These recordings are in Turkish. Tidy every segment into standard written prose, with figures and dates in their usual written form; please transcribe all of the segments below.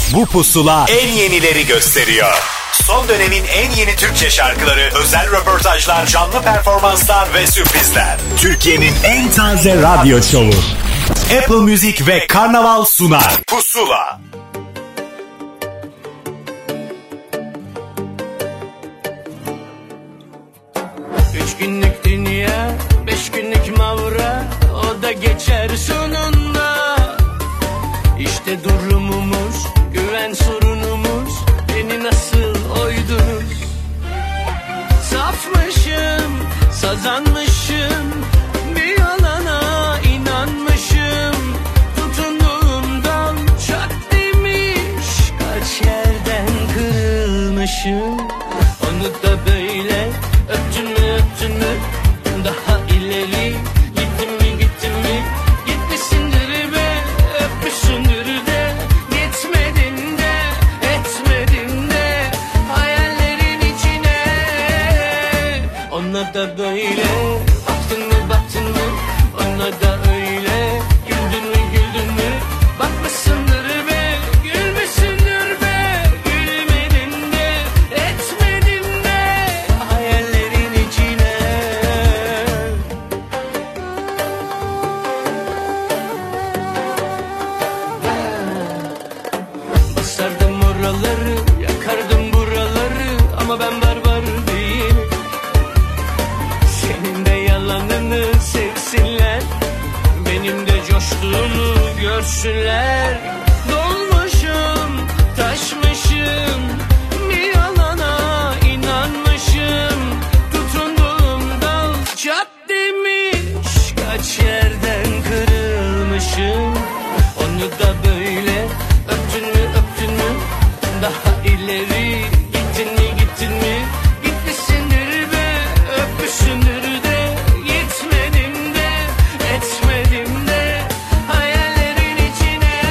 Bu pusula en yenileri gösteriyor. Son dönemin en yeni Türkçe şarkıları, özel röportajlar, canlı performanslar ve sürprizler. Türkiye'nin en taze radyo şovu. Apple Music ve Karnaval sunar. Pusula. Üç günlük dünya, 5 günlük mavra, o da geçer sonunda. İşte durumumuz, güven sorunumuz, beni nasıl oydunuz? Safmışım, sazanmışım, bir yalana inanmışım. Tutunduğum dal çat demiş, kaç yerden kırılmışım. Onu da böyle öptün mü, daha ileri gittin mi, gitmişsindir be, öpmüşsündür de, gitmedin de, etmedin de, hayallerin içine. Ona da böyle baktın mı, ona da öyle güldün mü, bakmışsındır be, gülmüşsündür be, gülmedin de, etmedin de, hayallerin içine. Basardım oraları, yakardım buraları, ama ben barbar değilim. Senin de yalanını sevsinler, benim de coştuğumu görsünler. Dolmuşum, taşmışım, bir yalana inanmışım. Tutunduğum dal çat demiş, kaç yerden kırılmışım. Onu da böyle öptün mü, daha ileri gittin mi, gitmişsindir be, öpmüşsündür de, gitmedin de, etmedim de, hayallerin içine.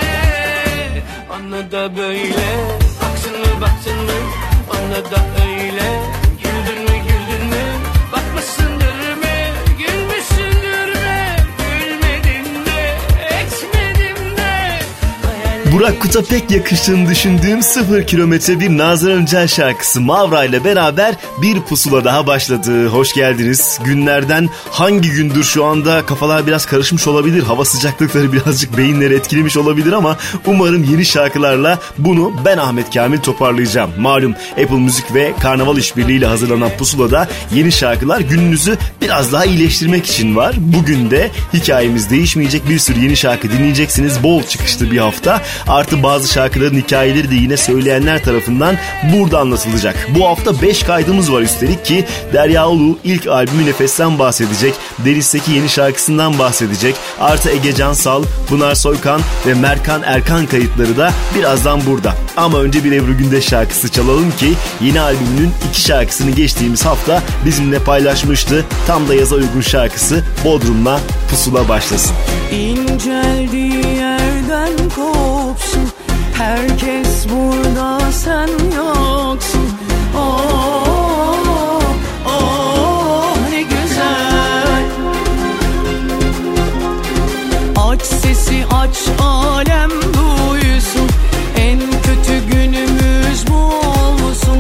Ona da böyle baktın mı, ona da öyle güldün mü, bakmışsındır be, gülmüşsündür be, gülmedin de, etmedim de, Burak Kut'a pek yakıştığını düşündüğüm 0 kilometre bir Nazan Öncel şarkısı Mavra ile beraber bir pusula daha başladı. Hoş geldiniz. Günlerden hangi gündür şu anda kafalar biraz karışmış olabilir. Hava sıcaklıkları birazcık beyinleri etkilemiş olabilir ama umarım yeni şarkılarla bunu ben Ahmet Kamil toparlayacağım. Malum Apple Music ve Karnaval işbirliğiyle hazırlanan pusulada yeni şarkılar gününüzü biraz daha iyileştirmek için var. Bugün de hikayemiz değişmeyecek, bir sürü yeni şarkı dinleyeceksiniz. Bol çıkışlı bir hafta. Artı bazı şarkıların hikayeleri de yine söyleyenler tarafından burada anlatılacak. Bu hafta 5 kaydımız var üstelik ki Derya Ulu ilk albümü Nefes'ten bahsedecek. Deniz'teki yeni şarkısından bahsedecek. Artı Ege Cansal, Pınar Soykan ve Merkan Erkan kayıtları da birazdan burada. Ama önce bir Ebru Gündeş şarkısı çalalım ki yeni albümünün 2 şarkısını geçtiğimiz hafta bizimle paylaşmıştı. Tam da yaza uygun şarkısı Bodrum'la Pusula başlasın. İnceldiği yerden kopsun, herkes burada, sen yoksun. Oh, oh, ne güzel. Aç sesi aç, alem duysun, en kötü günümüz bu olsun.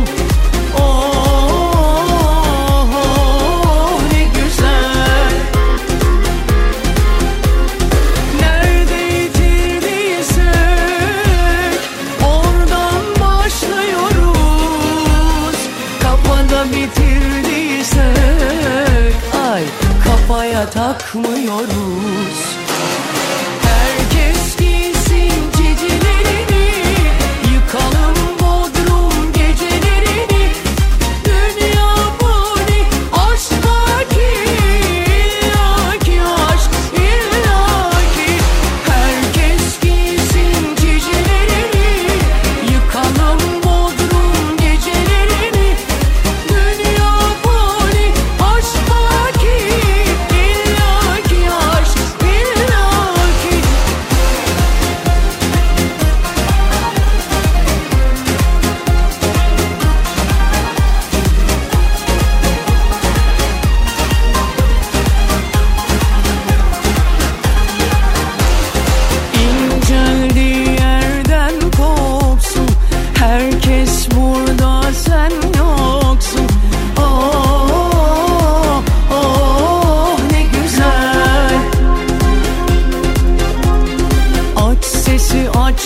Kafaya takmıyoruz. Herkes giysin cicilerini, yıkalım Bodrum gecelerini. Dünya boni aşktaki, illaki aşk, illaki. Herkes giysin cicilerini, yıkalım Bodrum gecelerini. Dünya boni aşktaki, illaki aşk.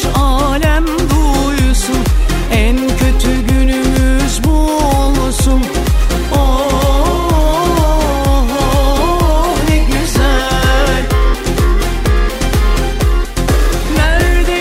alem duysun. En kötü günümüz bu olsun. Oh, ne güzel. Nerede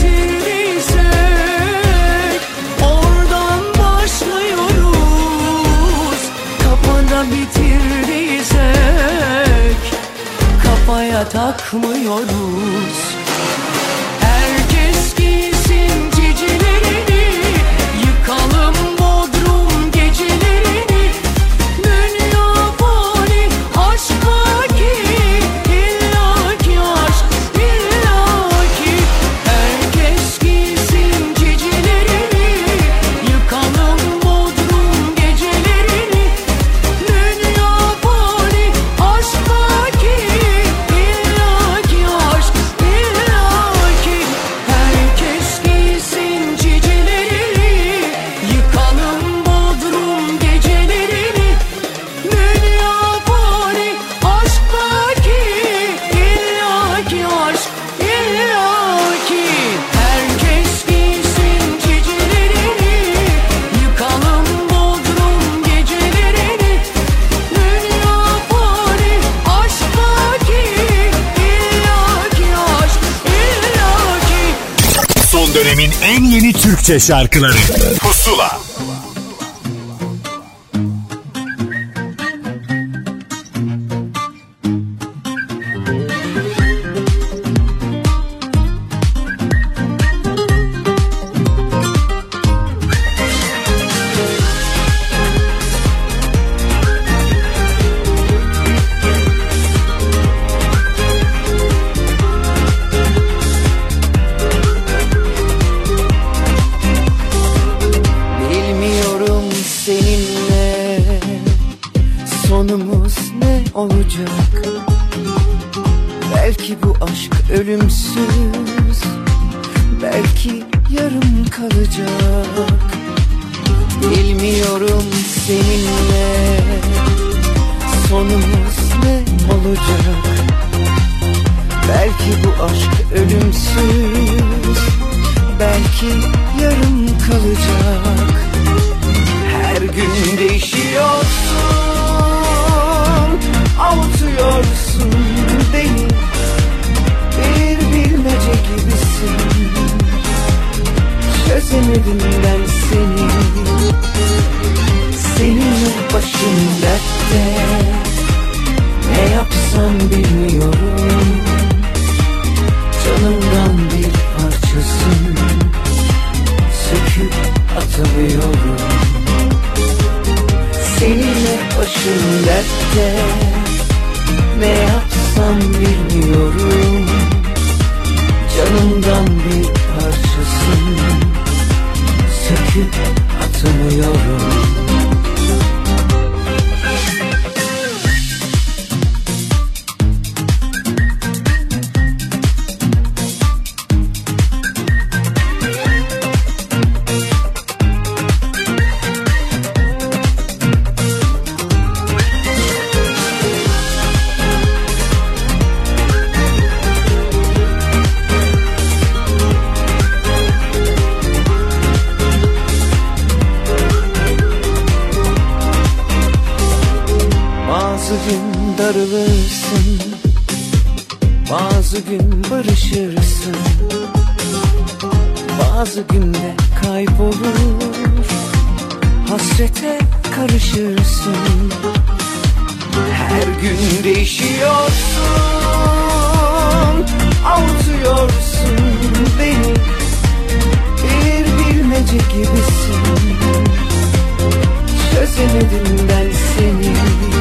yitirdiysek oradan başlıyoruz. Kafada bitirdiysek kafaya takmıyoruz. Herkes giysin cicilerini, yıkalım Bodrum gecelerini. Dünya fani, aşk baki, illaki aşk, illaki. Herkes giysin cicilerini, yıkalım Bodrum gecelerini. Dünya fani, aşk baki, illaki aşk, illaki. Herkes giysin cicilerini, yıkalım Bodrum gecelerini. Dünya fani, aşk baki, illaki aşk, illaki. Herkes giysin cicilerini, yıkalım Bodrum gecelerini. Dünya fani, aşk baki, illaki aşk, illaki. Son dönemin en yeni Türkçe şarkıları Pusula. Bilmiyorum seninle sonumuz ne olacak. Belki bu aşk ölümsüz, belki yarım kalacak. Bilmiyorum seninle sonumuz ne olacak. Belki bu aşk ölümsüz, belki yarım kalacak. Her gün değişiyorsun, avutuyorsun beni. Bir bilmece gibisin, çözemedim ben seni. Seninle başım dertte, ne yapsam bilmiyorum. Canımdan bir parçasın, söküp atamıyorum. Seninle başım dertte, ne yapsam bilmiyorum. Canımdan bir parçasın, söküp atamıyorum. Bazı gün darılırsın, bazı gün barışırsın. Bazı günde kaybolur, hasrete karışırsın. Her gün değişiyorsun, avutuyorsun beni. Bir bilmece gibisin, çözemedim ben seni.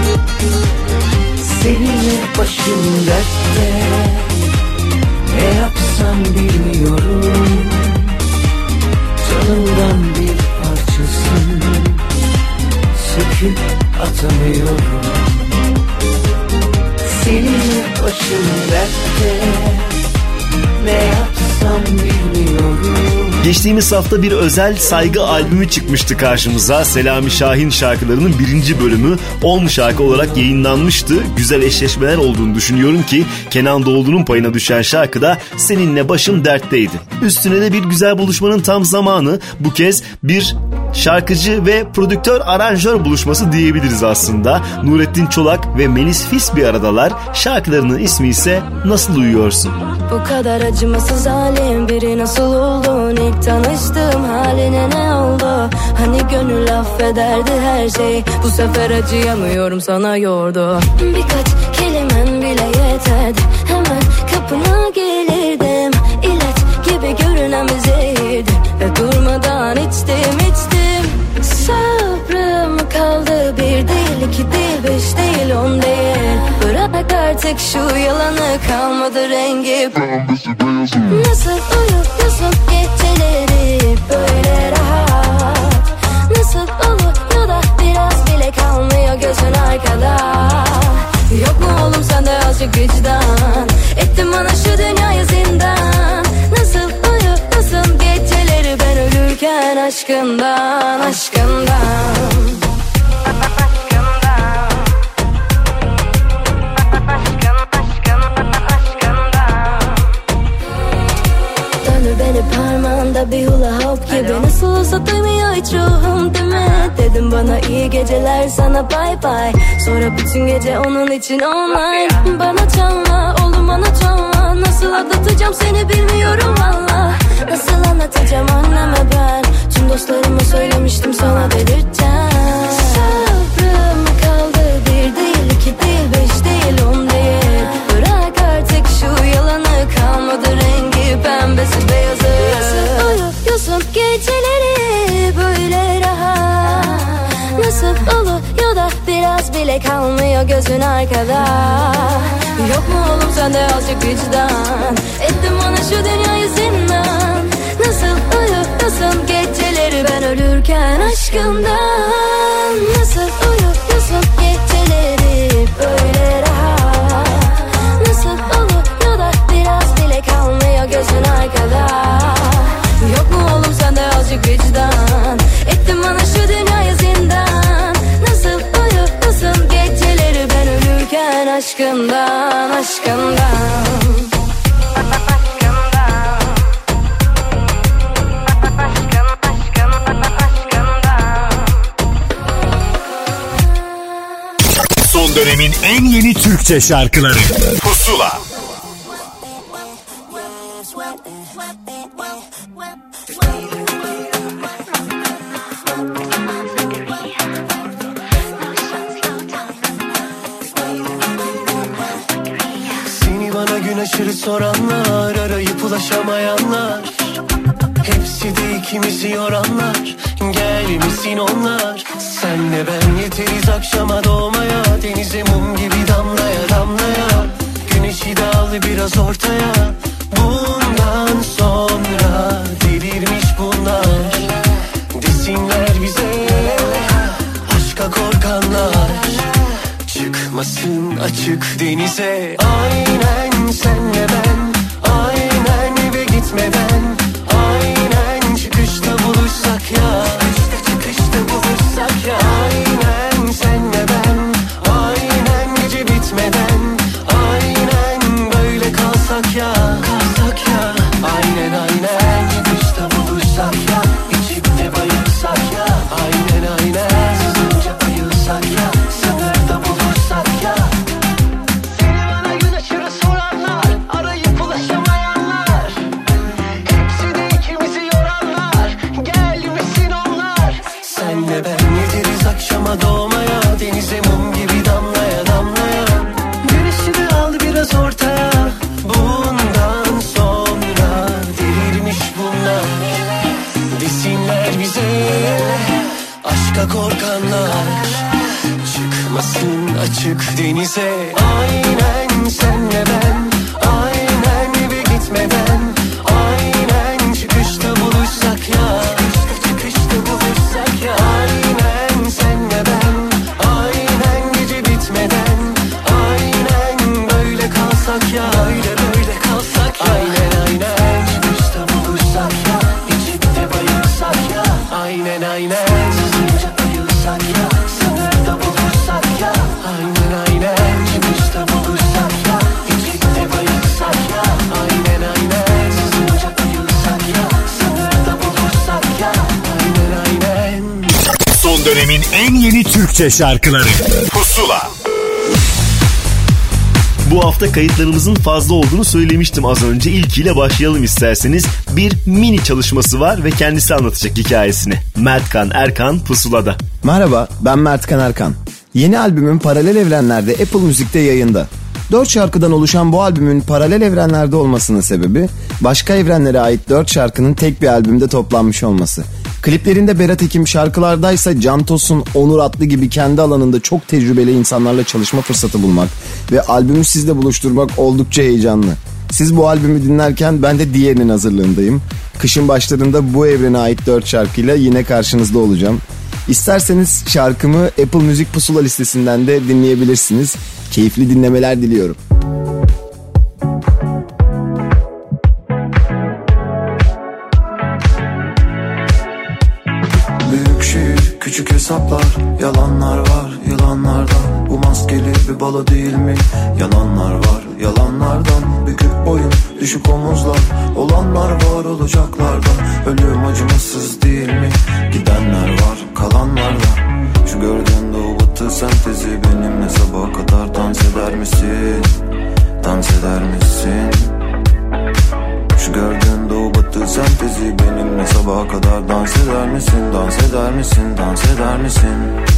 Seninle başım dertte, ne yapsam bilmiyorum. Canımdan bir parçasın, söküp atamıyorum. Seninle başım dertte, ne yapsam bilmiyorum. Geçtiğimiz hafta bir özel saygı albümü çıkmıştı karşımıza. Selami Şahin şarkılarının 1. bölümü 10 şarkı olarak yayınlanmıştı. Güzel eşleşmeler olduğunu düşünüyorum ki Kenan Doğulu'nun payına düşen şarkıda Seninle Başım Dertteydi. Üstüne de bir güzel buluşmanın tam zamanı. Bu kez bir şarkıcı ve prodüktör aranjör buluşması diyebiliriz aslında. Nurettin Çolak ve Melis Fis bir aradalar. Şarkılarının ismi ise Nasıl Uyuyorsun? Bu kadar acımasız halim biri nasıl oldun? İlk tanıştığım haline ne oldu? Hani gönül affederdi her şey. Bu sefer acıyamıyorum sana yordu. Birkaç kelimen bile yeterdi. Hemen kapına gelirdim. İlaç gibi görünen bir zehirdi. Ve durmadan içtim. Sabrım kaldı, 1 değil, 2 değil, 5 değil, 10 değil. Bırak artık şu yalanı, kalmadı rengi. Nasıl uyuyorsun geceleri böyle rahat? Nasıl oluyor da biraz bile kalmıyor gözün arkada? Yok mu oğlum sende azıcık vicdan? Ettin bana şu dünyayı zindan. Nasıl uyuyorsun geceleri ben ölürken aşkından, aşkından. Döndür beni parmağında bir hula hop gibi. Nasıl olsa duymuyor hiç ruhum değil mi? Dedim bana iyi geceler, sana bay bay. Sonra bütün gece onun için online. Bana çalma oğlum, bana çalma. Nasıl atlatacağım seni bilmiyorum valla. Nasıl anlatacağım anneme ben? Tüm dostlarıma söylemiştim, sana delirteceğim. Sabrım kaldı, 1 değil, 2 değil, 5 değil, 10 değil. Bırak artık şu yalanı, kalmadı rengi pembesi beyazı. Nasıl uyuyorsun geceleri böyle rahat? Nasıl oluyor da biraz bile kalmıyor gözün arkada? Yok mu oğlum sende azıcık vicdan? Ettim bana şu dünyayı zindan. Nasıl uyuyorsun geceleri ben ölürken aşkından? Nasıl uyuyorsun geceleri böyle rahat? Nasıl oluyor da biraz bile kalmıyor gözün arkada? Yok mu oğlum sende azıcık vicdan? Ettin bana şu dünyayı zindan. Nasıl uyuyorsun geceleri ben ölürken aşkından, aşkından. Son dönemin en yeni Türkçe şarkıları Pusula. Seni bana gün aşırı soranlar, arayıp ulaşamayanlar, hepsi de ikimizi yoranlar. Gelmesin onlar. Senle ben yeteriz akşama doğmaya, denize mum gibi damlaya damlaya. Güneşi de al biraz ortaya. Bundan sonra delirmiş bunlar. Desinler bize aşka korkanlar. Çıkmasın açık denize. Aynen senle ben, aynen eve gitmeden, aynen çıkışta buluşsak ya. Çıkışta buluşsak ya. Aynen senle ben, aynen gece bitmeden, aynen böyle kalsak ya. Kalsak ya. Aynen aynen çıkışta buluşsak ya. İçip de bayılsak ya. Aynen aynen sızınca ayılsak ya. Sınırda buluşsak ya. Seni bana gün aşırı soranlar, arayıp ulaşamayanlar, hepsi de ikimizi yoranlar. Gelmesin onlar. Senle ben yeteriz akşama doğmaya, denize mum gibi damlaya damlaya. Güneşi de al biraz ortaya. Bundan sonra delirmiş bunlar. Desinler bize aşka korkanlar. Çıkmasın açık denize. Aynen senle ben, aynen eve gitmeden, aynen çıkışta buluşsak ya. Çıkışta buluşsak ya. Aynen senle ben, aynen gece bitmeden, aynen böyle kalsak ya. Böyle böyle kalsak ya. Aynen aynen çıkışta buluşsak ya. İçip aynen. Sızınca ayılsak ya, sınırda bulursak ya. Aynen aynen. Çıkışta bulursak ya, içlikte bayılsak ya. Aynen aynen. Sızınca ayılsak ya, sınırda bulursak ya. Aynen aynen. Son dönemin en yeni Türkçe şarkıları Pusula. Bu hafta kayıtlarımızın fazla olduğunu söylemiştim az önce. İlkiyle başlayalım isterseniz. Bir mini çalışması var ve kendisi anlatacak hikayesini. Mertkan Erkan Pusula'da. Merhaba, ben Mertkan Erkan. Yeni albümüm Paralel Evrenler'de Apple Müzik'te yayında. 4 şarkıdan oluşan bu albümün paralel evrenlerde olmasının sebebi, başka evrenlere ait 4 şarkının tek bir albümde toplanmış olması. Kliplerinde Berat Ekim, şarkılardaysa Can Tosun, Onur Atlı gibi kendi alanında çok tecrübeli insanlarla çalışma fırsatı bulmak ve albümü sizle buluşturmak oldukça heyecanlı. Siz bu albümü dinlerken ben de diğerinin hazırlığındayım. Kışın başlarında bu evrene ait 4 şarkıyla yine karşınızda olacağım. İsterseniz şarkımı Apple Müzik Pusula listesinden de dinleyebilirsiniz. Keyifli dinlemeler diliyorum. Büyük şehir, küçük hesaplar, yalanlar var yılanlarda. Bu maskeli bir balo değil mi? Yananlar var yalanlardan. Bükük boyun, düşük omuzlar, olanlar var olacaklardan. Ölüm acımasız değil mi? Gidenler var kalanlardan. Şu gördüğün doğu batı sentezi benimle sabaha kadar dans eder misin? Dans eder misin? Şu gördüğün doğu batı sentezi benimle sabaha kadar dans eder misin? Dans eder misin? Dans eder misin?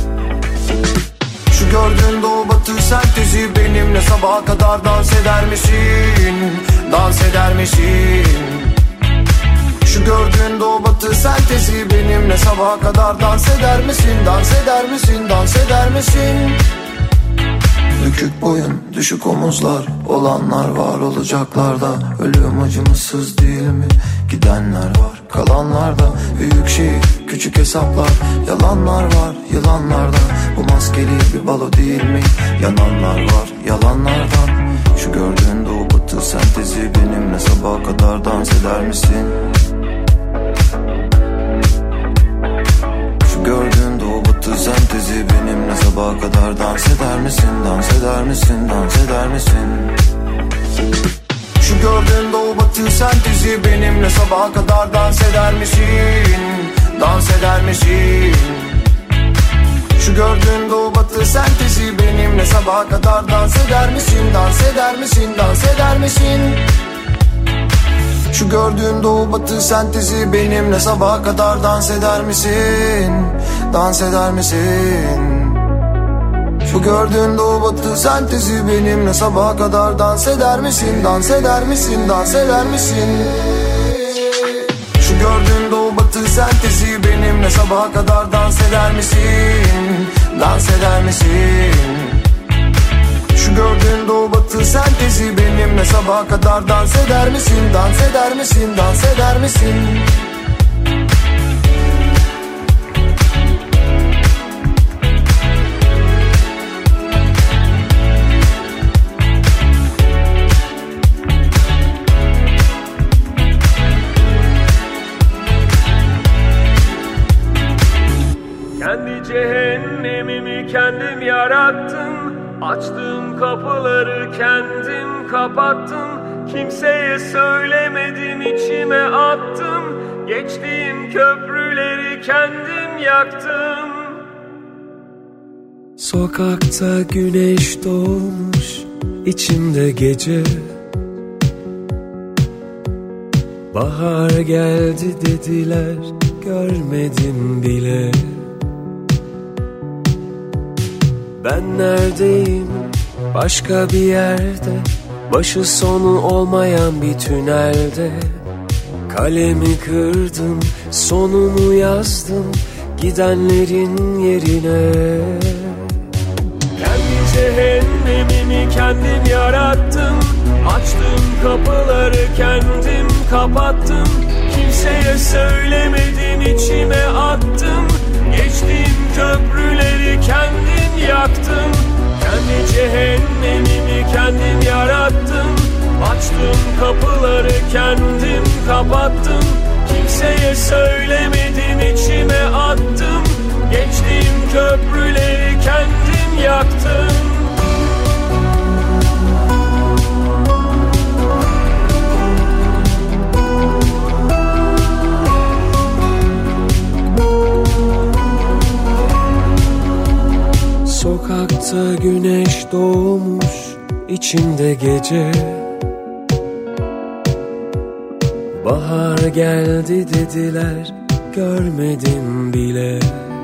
Şu gördüğün doğu batı sentezi benimle sabaha kadar dans eder misin? Dans eder misin? Şu gördüğün doğu batı sentezi benimle sabaha kadar dans eder misin? Dans eder misin? Dans eder misin? Bükük boyun, düşük omuzlar, olanlar var olacaklarda. Ölüm acımasız değil mi? Gidenler var kalanlarda. Büyük şehir, küçük hesaplar, yalanlar var yılanlarda. Bu maskeli bir balo değil mi? Yananlar var yalanlardan. Şu gördüğün doğu batı sentezi benimle sabaha kadar dans eder misin? Şu gördüğün doğu batı sentezi benimle sabaha kadar dans eder misin? Dans eder misin? Dans eder misin? Şu gördüğün doğu batı sentezi benimle sabaha kadar dans eder misin? Dans eder misin? Şu gördüğün doğu batı sentezi benimle sabaha kadar dans eder misin? Dans eder misin? Dans eder misin? Şu gördüğün doğu batı sentezi benimle sabaha kadar dans eder misin? Dans eder misin? Şu gördüğün doğu batı sentezi benimle sabaha kadar dans eder misin? Dans eder misin? Dans eder misin? Şu gördüğün doğu batı sentezi benimle sabaha kadar dans eder misin? Dans eder misin? Şu gördüğün doğu batı sentezi benimle sabaha kadar dans eder misin? Dans eder misin? Dans eder misin? Kendi cehennemimi kendim yarattım. Açtığım kapıları kendim kapattım. Kimseye söylemedim, içime attım. Geçtiğim köprüleri kendim yaktım. Sokakta güneş doğmuş, içimde gece. Bahar geldi dediler, görmedim bile. Ben neredeyim? Başka bir yerde, başı sonu olmayan bir tünelde. Kalemi kırdım, sonunu yazdım gidenlerin yerine. Kendi cehennemimi kendim yarattım. Açtığım kapıları kendim kapattım. Kimseye söylemedim, içime attım. Geçtiğim köprüleri kendim yaktım. Kendi cehennemimi kendim yarattım. Açtığım kapıları kendim kapattım. Kimseye söylemedim, içime attım. Oysa güneş doğmuş içimde gece. Bahar geldi dediler, görmedim bile.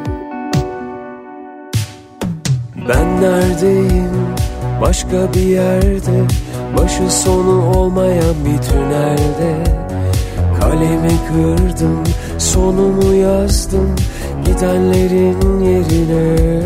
Ben neredeyim? Başka bir yerde, başı sonu olmayan bir tünelde. Kalemi kırdım, sonumu yazdım gidenlerin yerine.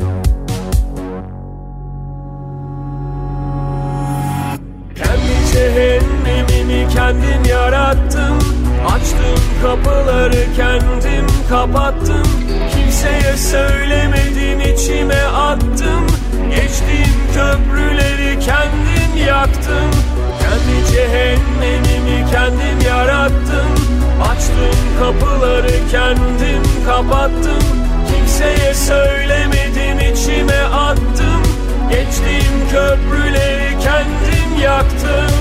Kendi cehennemimi kendim yarattım. Açtım kapıları kendim kapattım. Kimseye söylemedim, içime attım. Geçtiğim köprüleri kendim yaktım. Kendi cehennemimi kendim yarattım. Açtım kapıları kendim kapattım. Kimseye söylemedim, içime attım. Geçtiğim köprüleri kendim yaktım.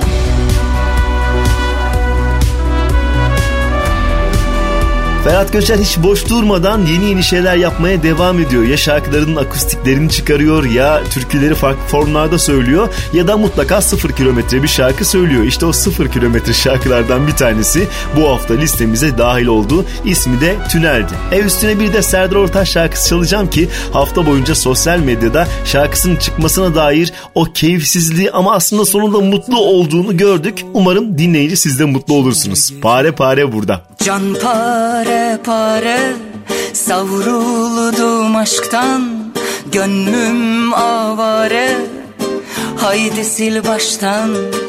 Ferhat Göçer hiç boş durmadan yeni şeyler yapmaya devam ediyor. Ya şarkılarının akustiklerini çıkarıyor, ya türküleri farklı formlarda söylüyor, ya da mutlaka 0 kilometre bir şarkı söylüyor. İşte o 0 kilometre şarkılardan bir tanesi bu hafta listemize dahil oldu. İsmi de Tünel'di. Üstüne bir de Serdar Ortaç şarkısı çalacağım ki hafta boyunca sosyal medyada şarkısının çıkmasına dair o keyifsizliği ama aslında sonunda mutlu olduğunu gördük. Umarım dinleyince siz de mutlu olursunuz. Pare pare burada. Can pare pare savruldum aşktan, gönlüm avare, haydi sil baştan.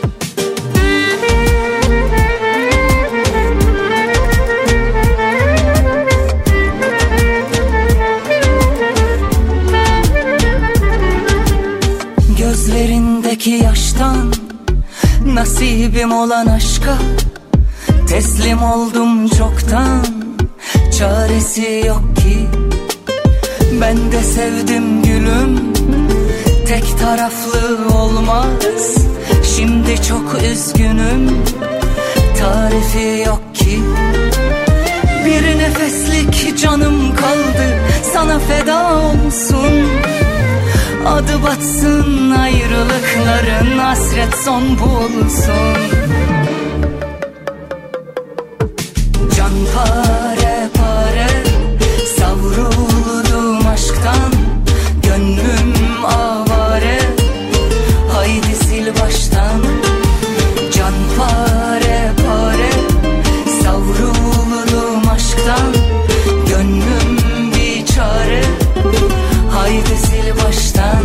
Gözlerindeki yaştan, nasibim olan aşka teslim oldum çoktan. Çaresi yok ki, ben de sevdim gülüm. Tek taraflı olmaz, şimdi çok üzgünüm. Tarifi yok ki, bir nefeslik canım kaldı, sana feda olsun. Adı batsın ayrılıkların, hasret son bulsun. Can pare pare savruldum aşktan, gönlüm avare, haydi sil baştan. Can pare pare savruldum aşktan, gönlüm bir çare, haydi sil baştan.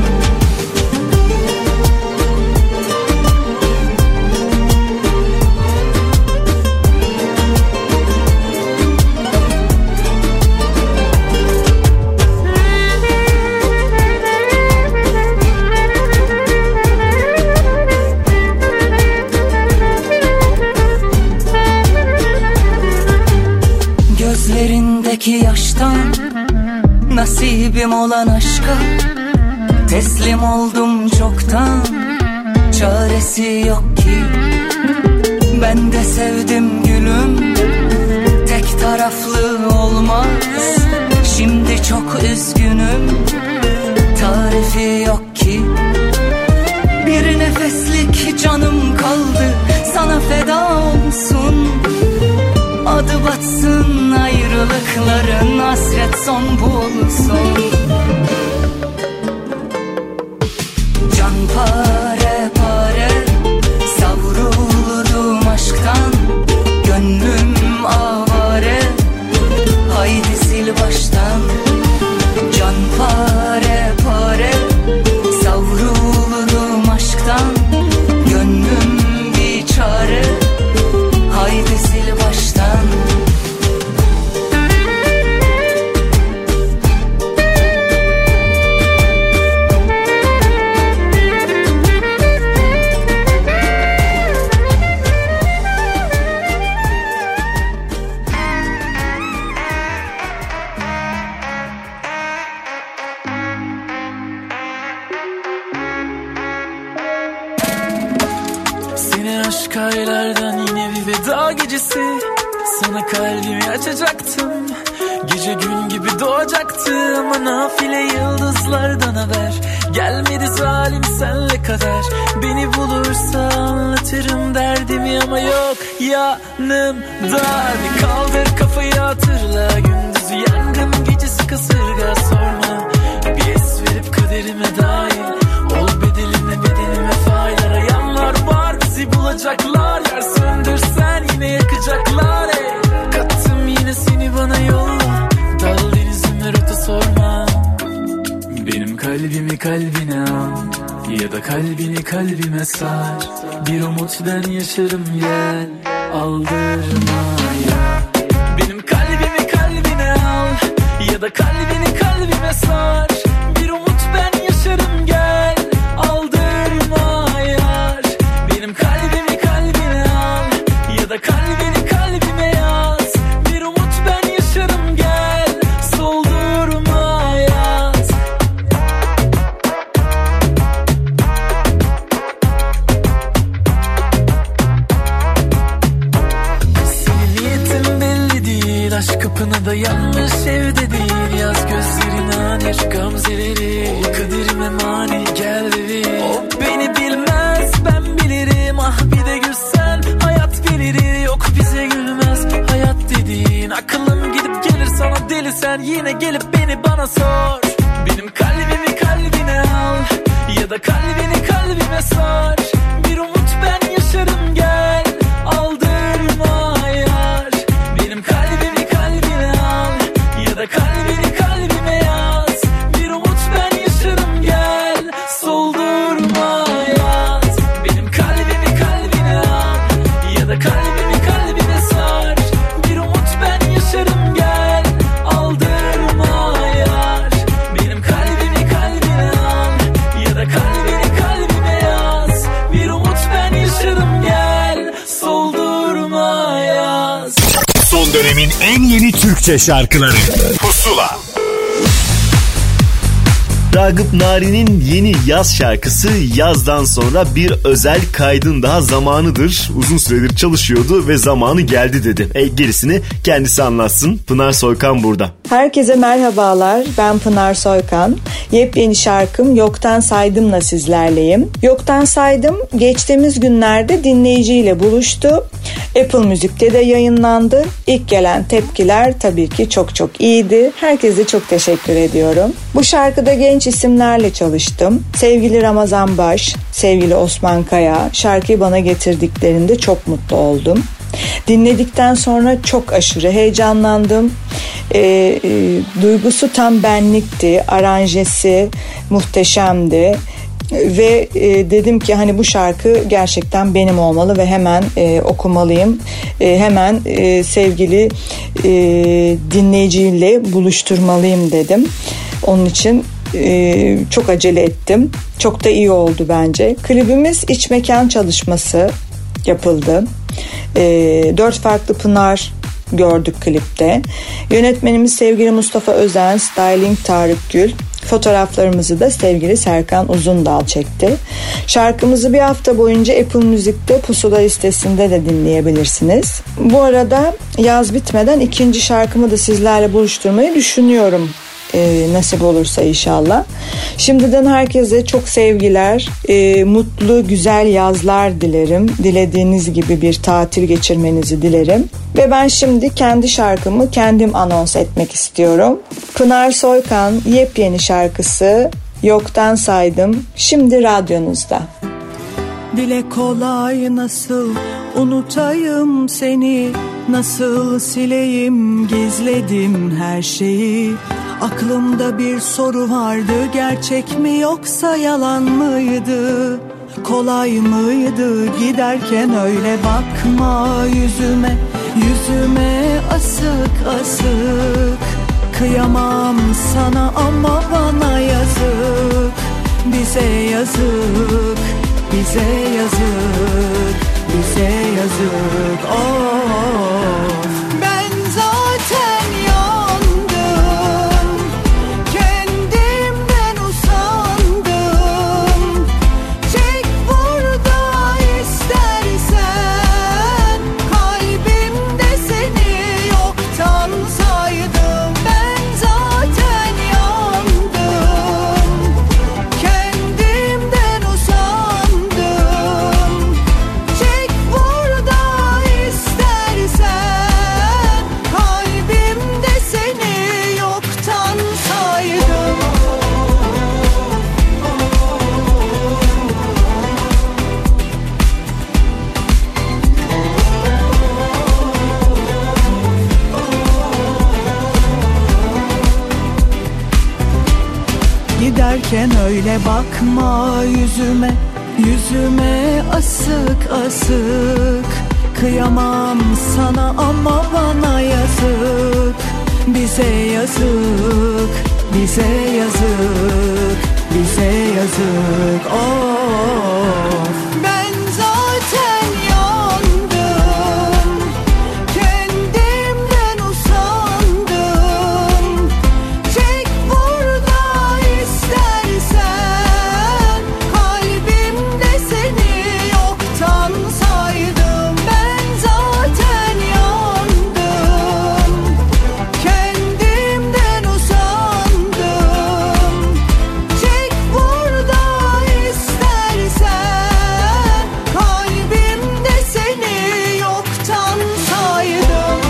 Gözlerindeki yaştan, nasibim olan aşka teslim oldum çoktan. Çaresi yok ki, ben de sevdim gülüm. Tek taraflı olmaz, şimdi çok üzgünüm. Tarifi yok ki, bir nefeslik canım kaldı, sana feda olsun. Adı batsın ayrılıkların, hasret son bulsun. Can pare pare savruldum aşktan, gönlüm avare, haydi sil baştan. Can pare pare savruldum aşktan, gönlüm bir çare, haydi sil baştan. Seni aşk aylardan yine bir veda gecesi, sana kalbimi açacaktım. Gece gün gibi doğacaktı ama nafile yıldızlardan haber. Gelmedi zalim senle kader. Beni bulursa anlatırım derdimi ama yok yanımda. Bir kaldır kafayı hatırla, gündüzü yangın gecesi kasırga sorma. Bir es verip kaderime dahil ol, bedeline bedenime fail. Arayanlar var, bizi bulacaklar. Yer söndürsen yine yakacaklar. Kattım yine seni bana yolla, dal denizime rota sorma. Benim kalbimi kalbine al, ya da kalbini kalbime sar. Bir umut ben yaşarım gel, aldırma ya. Benim kalbimi kalbine al, ya da kalbini kalbime sar. Bir umut ben yaşarım gel, aldırma yar. Benim kalbimi kalbine al, ya da kalbini kalbime yaz. Bir umut ben yaşarım gel, soldurma yaz. Senin niyetin belli değil, aşk kapına dayanmış evde değil. Yaz gözlerin anir gamzeleri, kaderime mani gel bebeğim. O beni bilmez ben bilirim, ah bir de gülsen hayat verir. Yok bize gülmez hayat dediğin, aklım gidip gelir sana deli, sen yine gelip beni bana sor. Benim kalbimi kalbine al, ya da kalbini kalbime sar. Bir umut ben yaşarım gel, aldırma yar. Benim kalbimi kalbine al, ya da kalbini kalbime yaz. Bir umut ben yaşarım gel, soldurma yaz. Benim kalbimi kalbine al, ya da kalbimi kalbime sar. Bir umut ben yaşarım gel, aldırma yar. Benim kalbimi kalbine al, ya da kalbini kalbime yaz. Bir umut ben yaşarım gel, soldurma yaz. Son dönemin en yeni Türkçe şarkıları Pusula. Ragıp Nari'nin yeni yaz şarkısı yazdan sonra bir özel kaydın daha zamanıdır. Uzun süredir çalışıyordu ve zamanı geldi dedi. Gerisini kendisi anlatsın. Pınar Soykan burada. Herkese merhabalar, ben Pınar Soykan. Yepyeni şarkım Yoktan Saydım'la sizlerleyim. Yoktan Saydım geçtiğimiz günlerde dinleyiciyle buluştu. Apple Müzik'te de yayınlandı. İlk gelen tepkiler tabii ki çok iyiydi. Herkese çok teşekkür ediyorum. Bu şarkıda genç isimlerle çalıştım. Sevgili Ramazan Baş, sevgili Osman Kaya şarkıyı bana getirdiklerinde çok mutlu oldum. Dinledikten sonra çok aşırı heyecanlandım. Duygusu tam benlikti. Aranjesi muhteşemdi. Ve dedim ki hani bu şarkı gerçekten benim olmalı ve hemen okumalıyım. Hemen sevgili dinleyiciyle buluşturmalıyım dedim. Onun için çok acele ettim. Çok da iyi oldu bence. Klibimiz iç mekan çalışması yapıldı. 4 farklı Pınar gördük klipte. Yönetmenimiz sevgili Mustafa Özen, styling Tarık Gül. Fotoğraflarımızı da sevgili Serkan Uzundal çekti. Şarkımızı bir hafta boyunca Apple Müzik'te Pusula listesinde de dinleyebilirsiniz. Bu arada yaz bitmeden ikinci şarkımı da sizlerle buluşturmayı düşünüyorum. Nasip olursa inşallah. Şimdiden herkese çok sevgiler, mutlu güzel yazlar dilerim. Dilediğiniz gibi bir tatil geçirmenizi dilerim. Ve ben şimdi kendi şarkımı kendim anons etmek istiyorum. Pınar Soykan yepyeni şarkısı Yoktan Saydım şimdi radyonuzda. Dile kolay nasıl unutayım seni, nasıl sileyim gizledim her şeyi. Aklımda bir soru vardı, gerçek mi yoksa yalan mıydı? Kolay mıydı giderken öyle bakma yüzüme, yüzüme asık asık. Kıyamam sana ama bana yazık, bize yazık, bize yazık, bize yazık. Oh. Ben zaten yandım, kendimden usandım. Çek burada istersen, kalbimde seni yoktan saydım. giderken öyle bakma yüzüme. Yüzüme asık asık. Kıyamam sana ama bana yazık. Bize yazık, bize yazık, bize yazık. Of. Ben zaten yandım, kendimden usandım. Çek burada istersen, kalbimde seni yoktan saydım. Ben zaten yandım, kendimden usandım. Çek burada istersen, kalbimde seni yoktan saydım.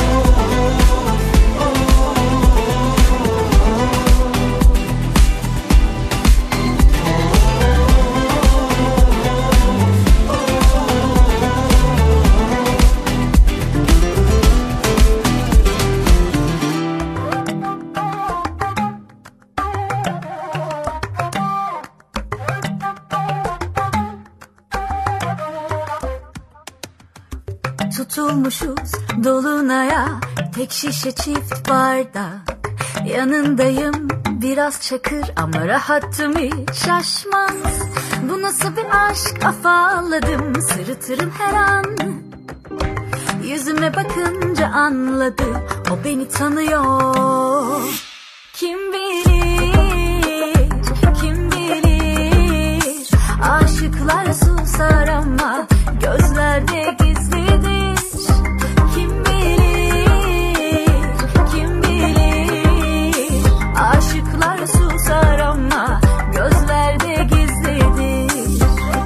Tutulmuşuz dolunaya, tek şişe çift bardak. Yanındayım biraz çakır ama rahatım hiç şaşmaz. Bu nasıl bir aşk, afalladım, sırıtırım her an. Yüzüme bakınca anladı, o beni tanıyor. Kim bilir, kim bilir, aşıklar susar ama gözlerde gizlidir. Kim bilir, kim bilir, aşıklar susar ama gözlerde gizlidir.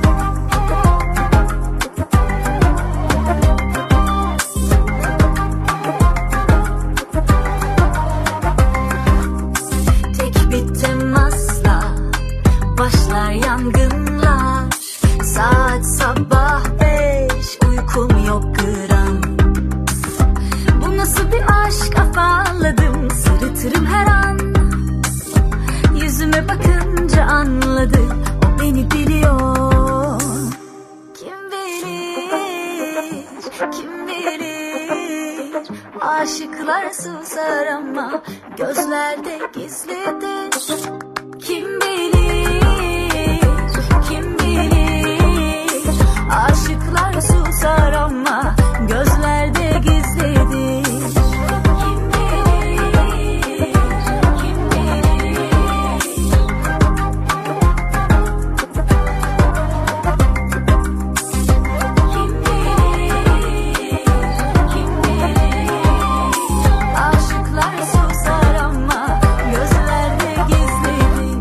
Tek bir temasla başlar yangınlar. Saat sabah 5, uykum yok gram. Bu nasıl bir aşk, afalladım, sırıtırım her an. Yüzüme bakınca anladı, o beni biliyor. Kim bilir, kim bilir, aşıklar susar ama gözlerde gizlidir. Kim bilir, kim bilir, aşıklar susar ama gözlerde gizlidir. Kim bilir, kim bilir, kim bilir, kim bilir, aşıklar susar ama gözlerde gizlidir.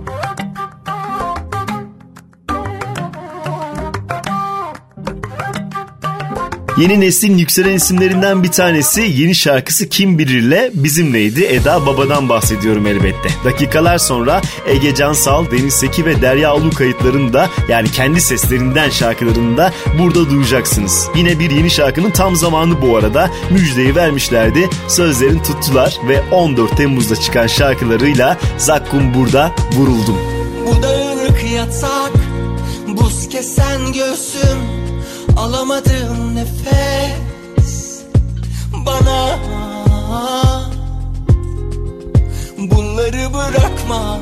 Yeni neslin yükselen isimlerinden bir tanesi, yeni şarkısı Kim Bilir'le bizimleydi. Eda Baba'dan bahsediyorum elbette. Dakikalar sonra Ege Cansal, Deniz Seki ve Derya Ulu kayıtlarını da, yani kendi seslerinden şarkılarını da burada duyacaksınız. Yine bir yeni şarkının tam zamanı bu arada. Müjdeyi vermişlerdi, sözlerini tuttular ve 14 Temmuz'da çıkan şarkılarıyla Zakkum burada vuruldum. Bu dağınık yatak, buz kesen göğsüm, alamadığım nefes bana. Bunları bırakma,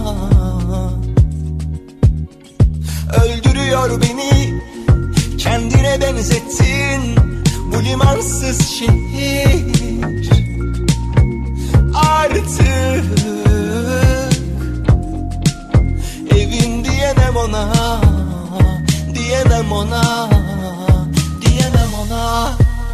öldürüyor beni, kendine benzettin bu limansız şehir. Artık evim diyemem ona, diyemem ona, diyemem ona.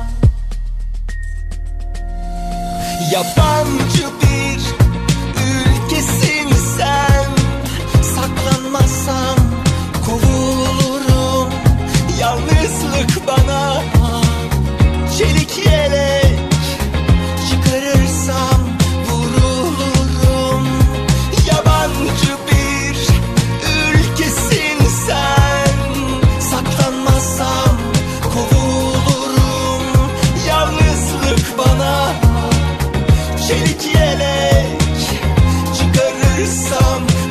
Yabancı bir ülkesin sen, saklanmazsam kovulurum. Yalnızlık bana çelik yelek, çıkarırsam vurulurum. Yabancı bir ülkesin sen, saklanmazsam kovulurum. Yalnızlık bana çelik yelek, çıkarırsam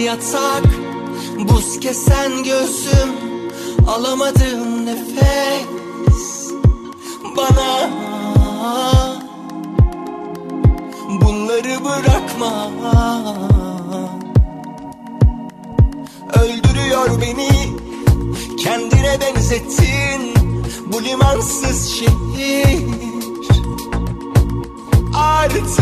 yatsak, buz kesen göğsüm, alamadığım nefes bana. Bunları bırakma, öldürüyor beni. Kendine benzettin bu limansız şehir. Artık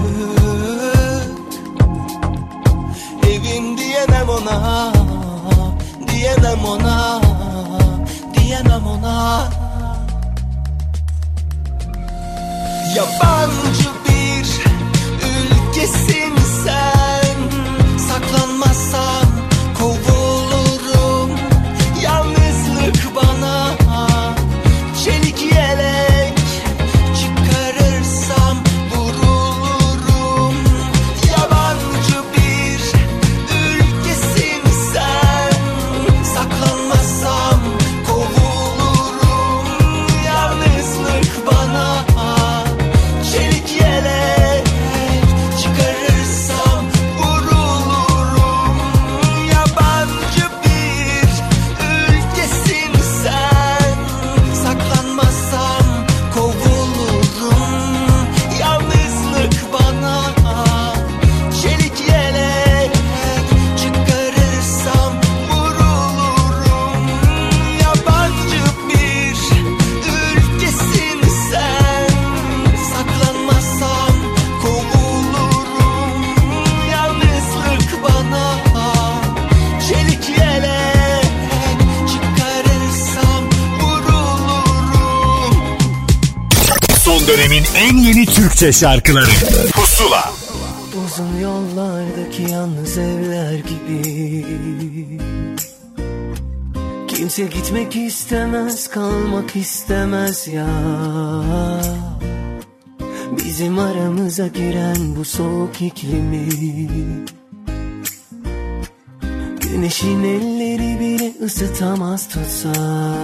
evim diyemem ona, diyemem ona, diyemem ona. Yabancı bir ülkesin sen, saklanmazsam kovulurum. Yalnızlık bana çelik yelek, çıkarırsam vurulurum. Yabancı bir ülkesin sen, saklanmazsam kovulurum. Yalnızlık bana çelik yelek, çıkarırsam vurulurum. Yabancı bir ülkesin sen, saklanmazsam kovulurum. Yalnızlık bana çelik yelek, çıkarırsam vurulurum. Yabancı bir ülkesin sen, saklanmazsam kovulurum. Yalnızlık bana çelik yelek, çıkarırsam vurulurum. Son dönemin en yeni Türkçe şarkıları Pusula. Uzun yollardaki yalnız evler gibi, kimse gitmek istemez, kalmak istemez ya. Bizim aramıza giren bu soğuk iklimi, güneşin elleri bile ısıtamaz tutsa.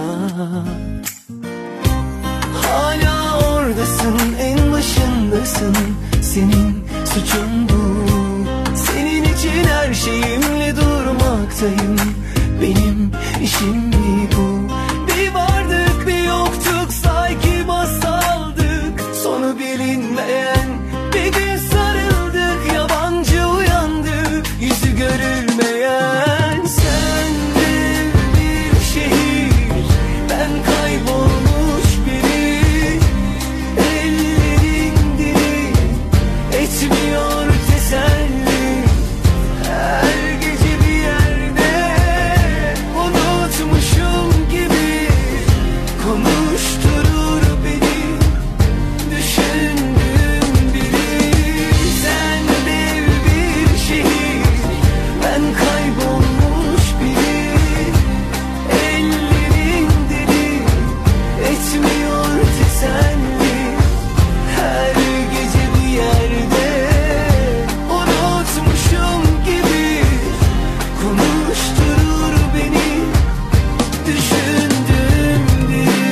Hala oradasın, en başındasın, senin suçun bu. Senin için her şeyimle durmaktayım, benim işim mi bu? Bir vardık bir yoktuk, sanki masaldık, sonu bilinmeyen. Bir gün sarıldık, yabancı uyandık, yüzü görülmeyen. Sen dev bir şehir, ben kaybolmuş biri. Ellerin dili etmiyor teselli. Her gece bir yerde unutmuşum gibi, konuşturur beni düşündüğüm biri. Sen dev bir şehir, ben kaybolmuş biri. Ellerin dili etmiyor teselli. Her gece bir yerde unutmuşum gibi, konuşturur beni düşündüğüm biri.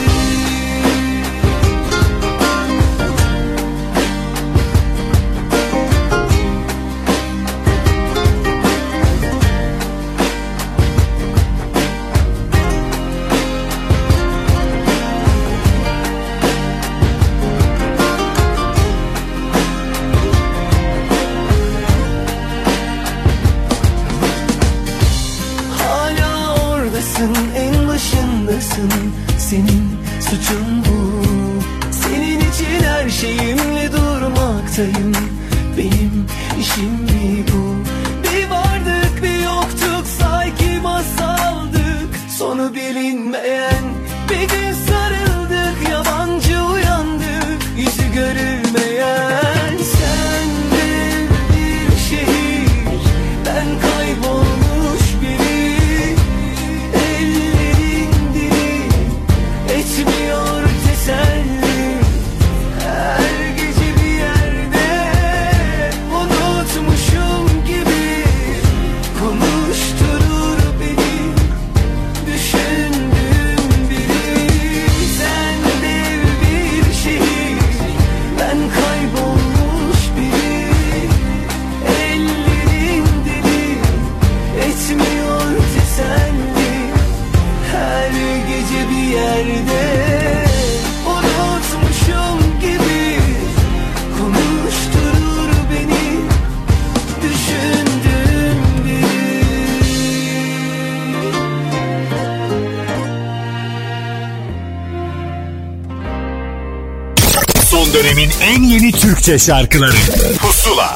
Hala oradasın, en başındasın, senin suçun bu. Senin için her şeyimle durmaktayım, benim işim mi bu? Bir vardık bir yoktuk, sanki masaldık, sonu bilinmeyen. Bir gün sarıldık, yabancı uyandık, yüzü görülmeyen. Sen dev bir şehir, ben kaybolmuş biri. Ellerin dili etmiyor teselli. Her gece bir yerde unutmuşum gibi, konuşturur beni düşündüğüm biri. Sen dev bir şehir, ben kaybolmuş biri. Ellerin dili Son dönemin en yeni Türkçe şarkıları Pusula.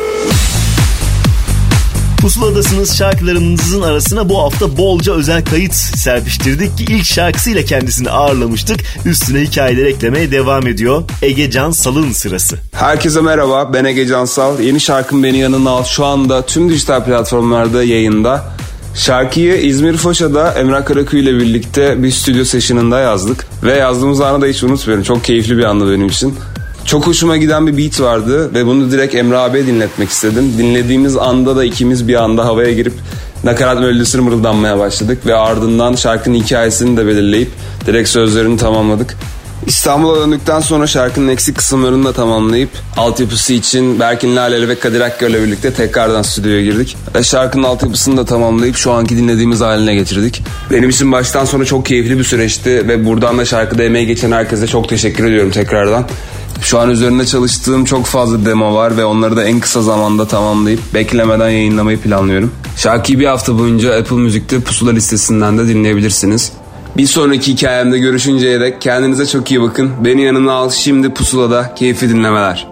Pusuladasınız şarkılarımızın arasına bu hafta bolca özel kayıt serpiştirdik ki ilk şarkısıyla kendisini ağırlamıştık. Üstüne hikayeler eklemeye devam ediyor. Ege Cansal'ın sırası. Herkese merhaba, ben Ege Cansal. Yeni şarkım Beni Yanına Al şu anda tüm dijital platformlarda yayında. Şarkıyı İzmir Foşa'da Emrah Karakuyu ile birlikte bir stüdyo session'ında yazdık. Ve yazdığımız anı da hiç unutmuyorum. Çok keyifli bir andı benim için. Çok hoşuma giden bir beat vardı ve bunu direkt Emrah abiye dinletmek istedim. Dinlediğimiz anda da ikimiz bir anda havaya girip nakarat melodisini mırıldanmaya başladık. Ve ardından şarkının hikayesini de belirleyip direkt sözlerini tamamladık. İstanbul'a döndükten sonra şarkının eksik kısımlarını da tamamlayıp altyapısı için Berkin Laleli ve Kadir Akköy'le birlikte tekrardan stüdyoya girdik. Ve şarkının altyapısını da tamamlayıp şu anki dinlediğimiz haline getirdik. Benim için baştan sona çok keyifli bir süreçti ve buradan da şarkıda emeği geçen herkese çok teşekkür ediyorum tekrardan. Şu an üzerinde çalıştığım çok fazla demo var ve onları da en kısa zamanda tamamlayıp beklemeden yayınlamayı planlıyorum. Şarkıyı bir hafta boyunca Apple Müzik'te Pusula listesinden de dinleyebilirsiniz. Bir sonraki hikayemde görüşünceye dek kendinize çok iyi bakın. Beni yanına al, şimdi Pusula'da keyifli dinlemeler.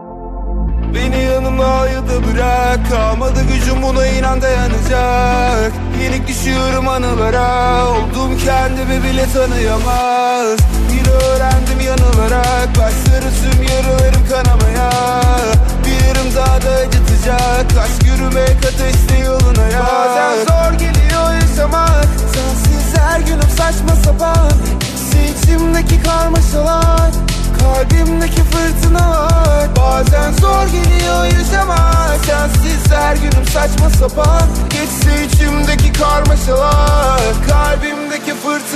Beni yanına al ya da bırak, kalmadı gücüm buna inan dayanacak. Yenik düşüyorum anılara, oldum kendimi bile tanıyamaz. Yine öğrendim yanılarak, başları tüm yaralarım kanamaya. Bir yarım daha da acıtacak, aşk yürümek ateşli yoluna ya. Bazen zor geliyor yaşamak, sensiz her günüm saçma sapan. İçimdeki karmaşalar, kalbimdeki fırtınalar. Bazen zor geliyor yaşamak, sensiz her günüm saçma sapan. Geçse içimdeki karmaşalar, kalbimdeki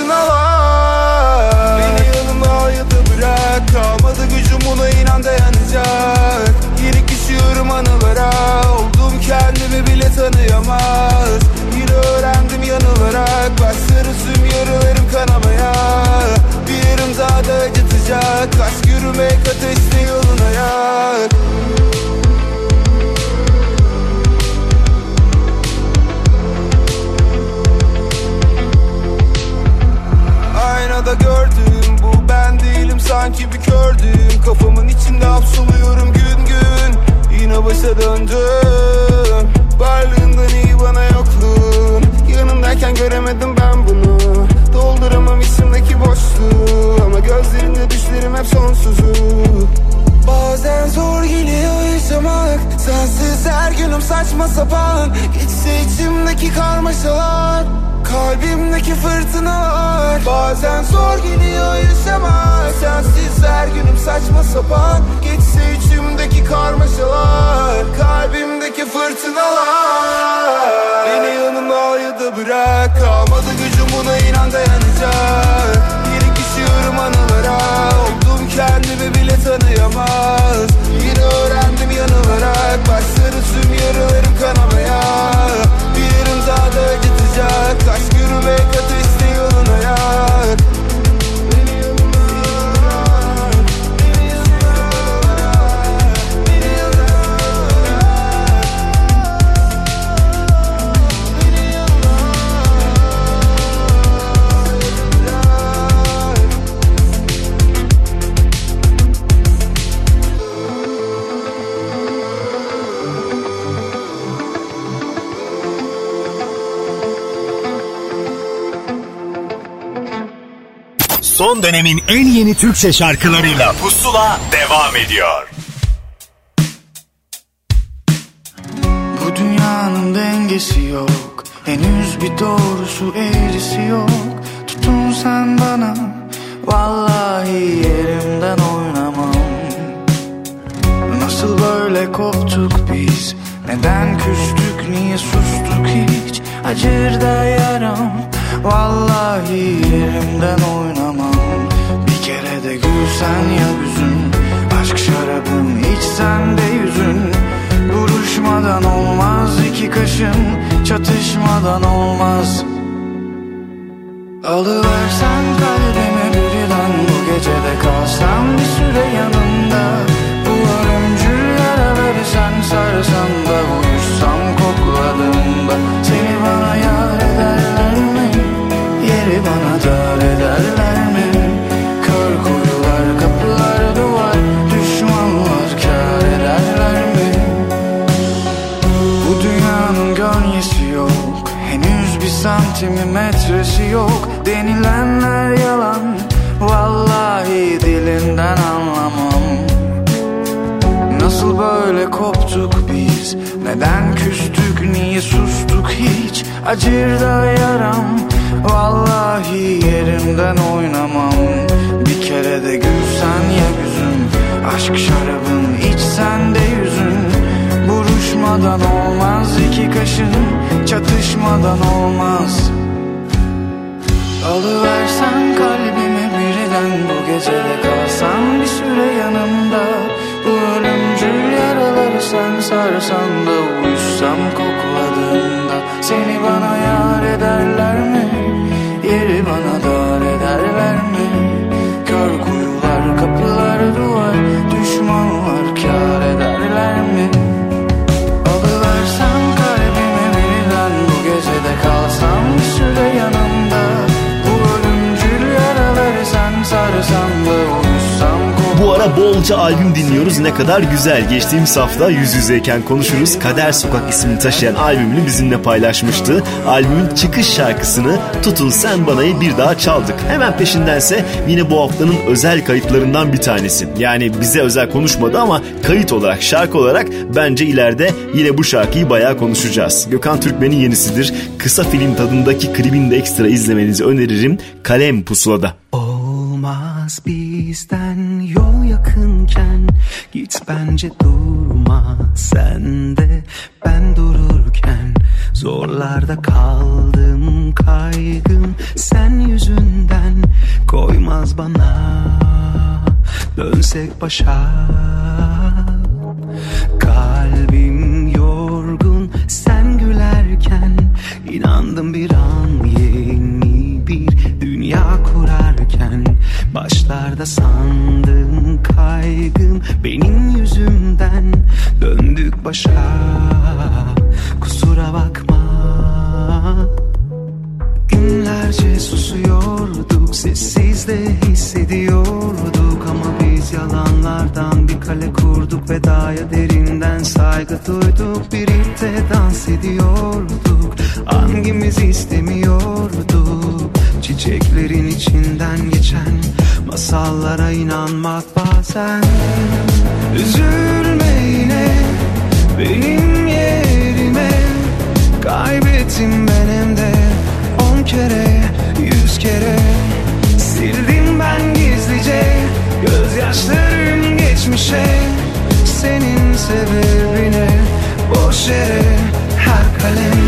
fırtınalar. Beni yanıma al ya da bırak, kalmadı gücüm buna inan dayanacak. Yenik düşüyorum anılara, oldum kendimi bile tanıyamaz. Yine öğrendim yanılarak, başları tüm yaralarım kanamaya. Bir yarım daha da acıtacak, aşk yürümek ateşli yoluna yak. Aynada gördüm, bu ben değilim sanki bir kördüm. Kafamın içinde hapsoluyorum gün gün, yine başa döndüm. Varlığından iyi bana yokluğun, yanımdayken göremedim ben bunu. Dolduramam içimdeki boşluğu, ama gözlerinde düşlerim hep sonsuzu. Bazen zor geliyor yaşamak, sensiz her günüm saçma sapan. Geçse içimdeki karmaşalar, kalbimdeki fırtınalar. Bazen zor geliyor yaşamak, sensiz her günüm saçma sapan. Geçse içimdeki karmaşalar, kalbimdeki fırtınalar. Beni yanına al ya da bırak, kalmadı gücüm buna inan dayanacak. Yenik düşüyorum anılara, oldum kendimi bile tanıyamaz. Yine öğrendim yanılarak, başları tüm yaralarım kanamaya. Bir yarım daha da acıtacak, aşk yürümek ateşli yoluna yak. Son dönemin en yeni Türkçe şarkılarıyla Pusula devam ediyor. Bu dünyanın dengesi yok, henüz bir doğrusu eğrisi yok. Tutun sen bana, vallahi yerimden oynamam. Nasıl böyle koptuk biz, neden küstük, niye sustuk hiç? Acır da yaram, vallahi yerimden oynamam. Bir kere de gülsen ya yüzün, aşk şarabım içsen de yüzün. Buruşmadan olmaz iki kaşın, çatışmadan olmaz. Alıversen kalbime birden, bu gecede kalsam bir süre yanında. Bu ölümcül yaraları sen sarsan da, uyuşsam kokladığımda. Seni bana yar ederler mi? Yeri bana dar ederler mi? Kör kuyular, kapılar, duvar, adresi yok, henüz bir santimetresi yok. Denilenler yalan, vallahi dilinden anlamam. Nasıl böyle koptuk biz, neden küstük, niye sustuk hiç? Acır da yaram, vallahi yerimden oynamam. Bir kere de gülsen ya yüzüm, aşk şarabın içsen de yüzün. Buruşmadan olmaz iki kaşın, çatışmadan olmaz. Alıversen kalbimi birden, bu gecede kalsam bir süre yanımda. Bu ölümcül yaraları sen sarsan da, uyuşsam kokladığında. Seni bana yar ederler mi? Yeri bana dar ederler mi? Kör kuyular, kapılar, duvar, düşmanlar kâr ederler mi? Alıversen kalbimi birden, bu gecede kalsam bir süre yanımda. Bu ölümcül yaraları sen sarsan da, uyuşsam kokladığında. Bu ara bolca albüm dinliyoruz. Ne kadar güzel. Geçtiğimiz hafta Yüz Yüzeyken Konuşuruz Kader Sokak ismini taşıyan albümünü bizimle paylaşmıştı. Albümün çıkış şarkısını Tutun Sen Bana'yı bir daha çaldık. Hemen peşindense yine bu haftanın özel kayıtlarından bir tanesi. Yani bize özel konuşmadı ama kayıt olarak, şarkı olarak bence ileride yine bu şarkıyı bayağı konuşacağız. Gökhan Türkmen'in yenisidir. Kısa film tadındaki klibini de ekstra izlemenizi öneririm. Kalem Pusula'da. Olmaz bizden yol yakınken, git bence durma sen de. Ben dururken zorlarda kaldım, kaygım sen yüzünden koymaz bana. Dönsek başa, kalbim yorgun sen gülerken, inandım bir an yeni bir dünya kurarken. Başlarda sandım kaygım benim yüzümden, döndük başa, kusura bakma. Günlerce susuyorduk, sessiz de hissediyorduk. Ama biz yalanlardan bir kale kurduk, vedaya derinden saygı duyduk. Birlikte dans ediyorduk, hangimiz istemiyorduk? Çiçeklerin içinden geçen masallara inanmak bazen. Üzülme yine benim yerime, kaybettim benim de 10 kere 100 kere. Sildim ben gizlice gözyaşlarım geçmişe, senin sebebine boş yere her kalem.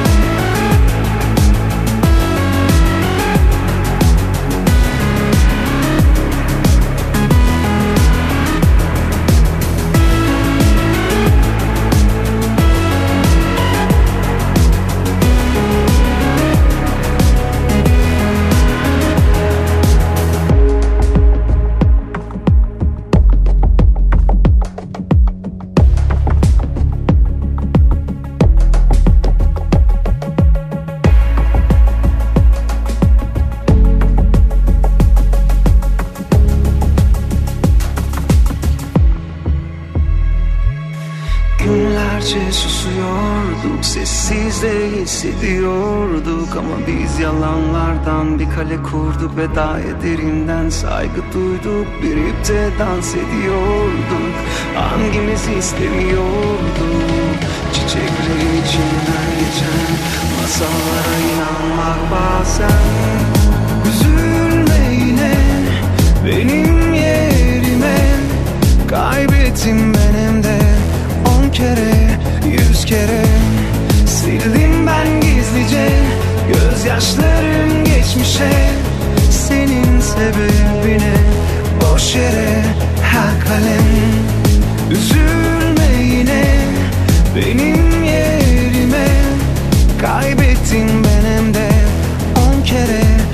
Susuyorduk, sessiz de hissediyorduk. Ama biz yalanlardan bir kale kurduk, vedaya derinden saygı duyduk. Bir ipte dans ediyorduk, hangimiz istemiyorduk? Çiçeklerin içinden geçen masallara inanmak bazen. Üzülme yine benim yerime, kaybettim benim de 10 kere 100 kere. Sildim ben gizlice gözyaşlarım geçmişe, senin sebebine boş yere her kalem. Üzülme yine benim yerime, kaybettim benim de 10 kere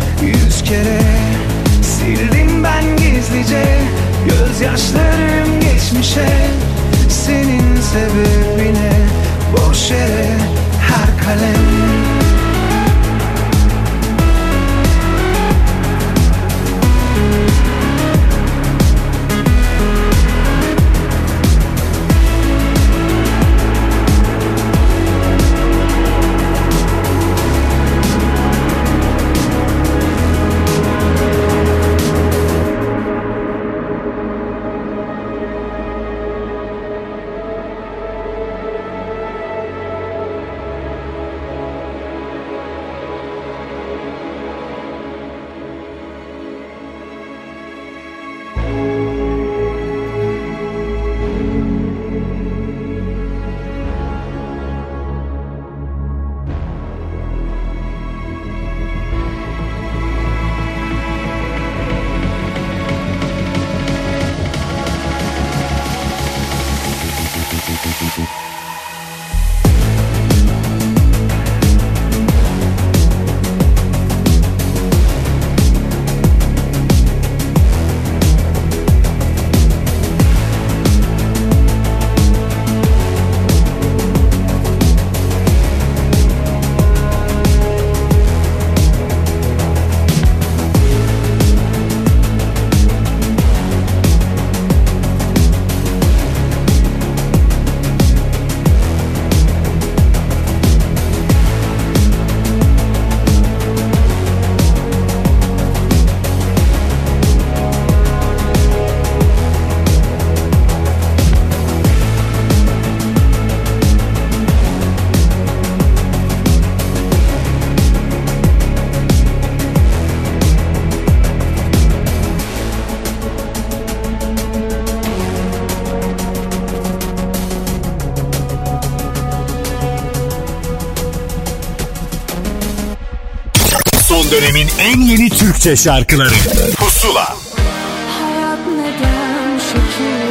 Son dönemin en yeni Türkçe şarkıları Pusula. Hayat neden şekil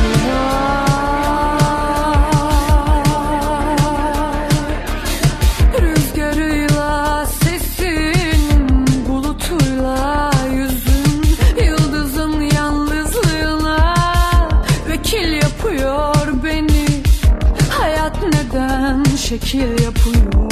yapıyor? Rüzgarıyla sesin, bulutuyla yüzün, yıldızın yalnızlığına vekil yapıyor beni. Hayat neden şekil yapıyor?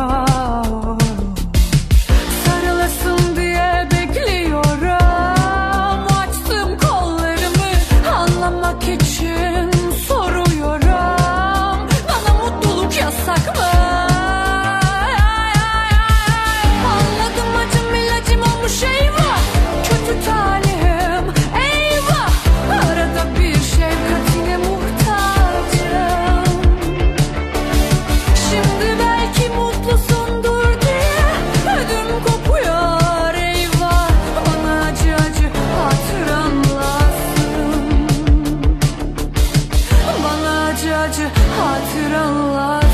Sarılasın diye bekliyorum. Açtım kollarımı anlamak için soruyorum. Bana mutluluk yasak mı? Anladım acım ilacım olmuş eyvah. Kötü talihim eyvah. Arada bir şefkatine muhtacım. Şimdi belki mutlusundur diye ödüm kopuyor eyvah. Bana acı acı hatıran lazım. Bana acı acı hatıran lazım.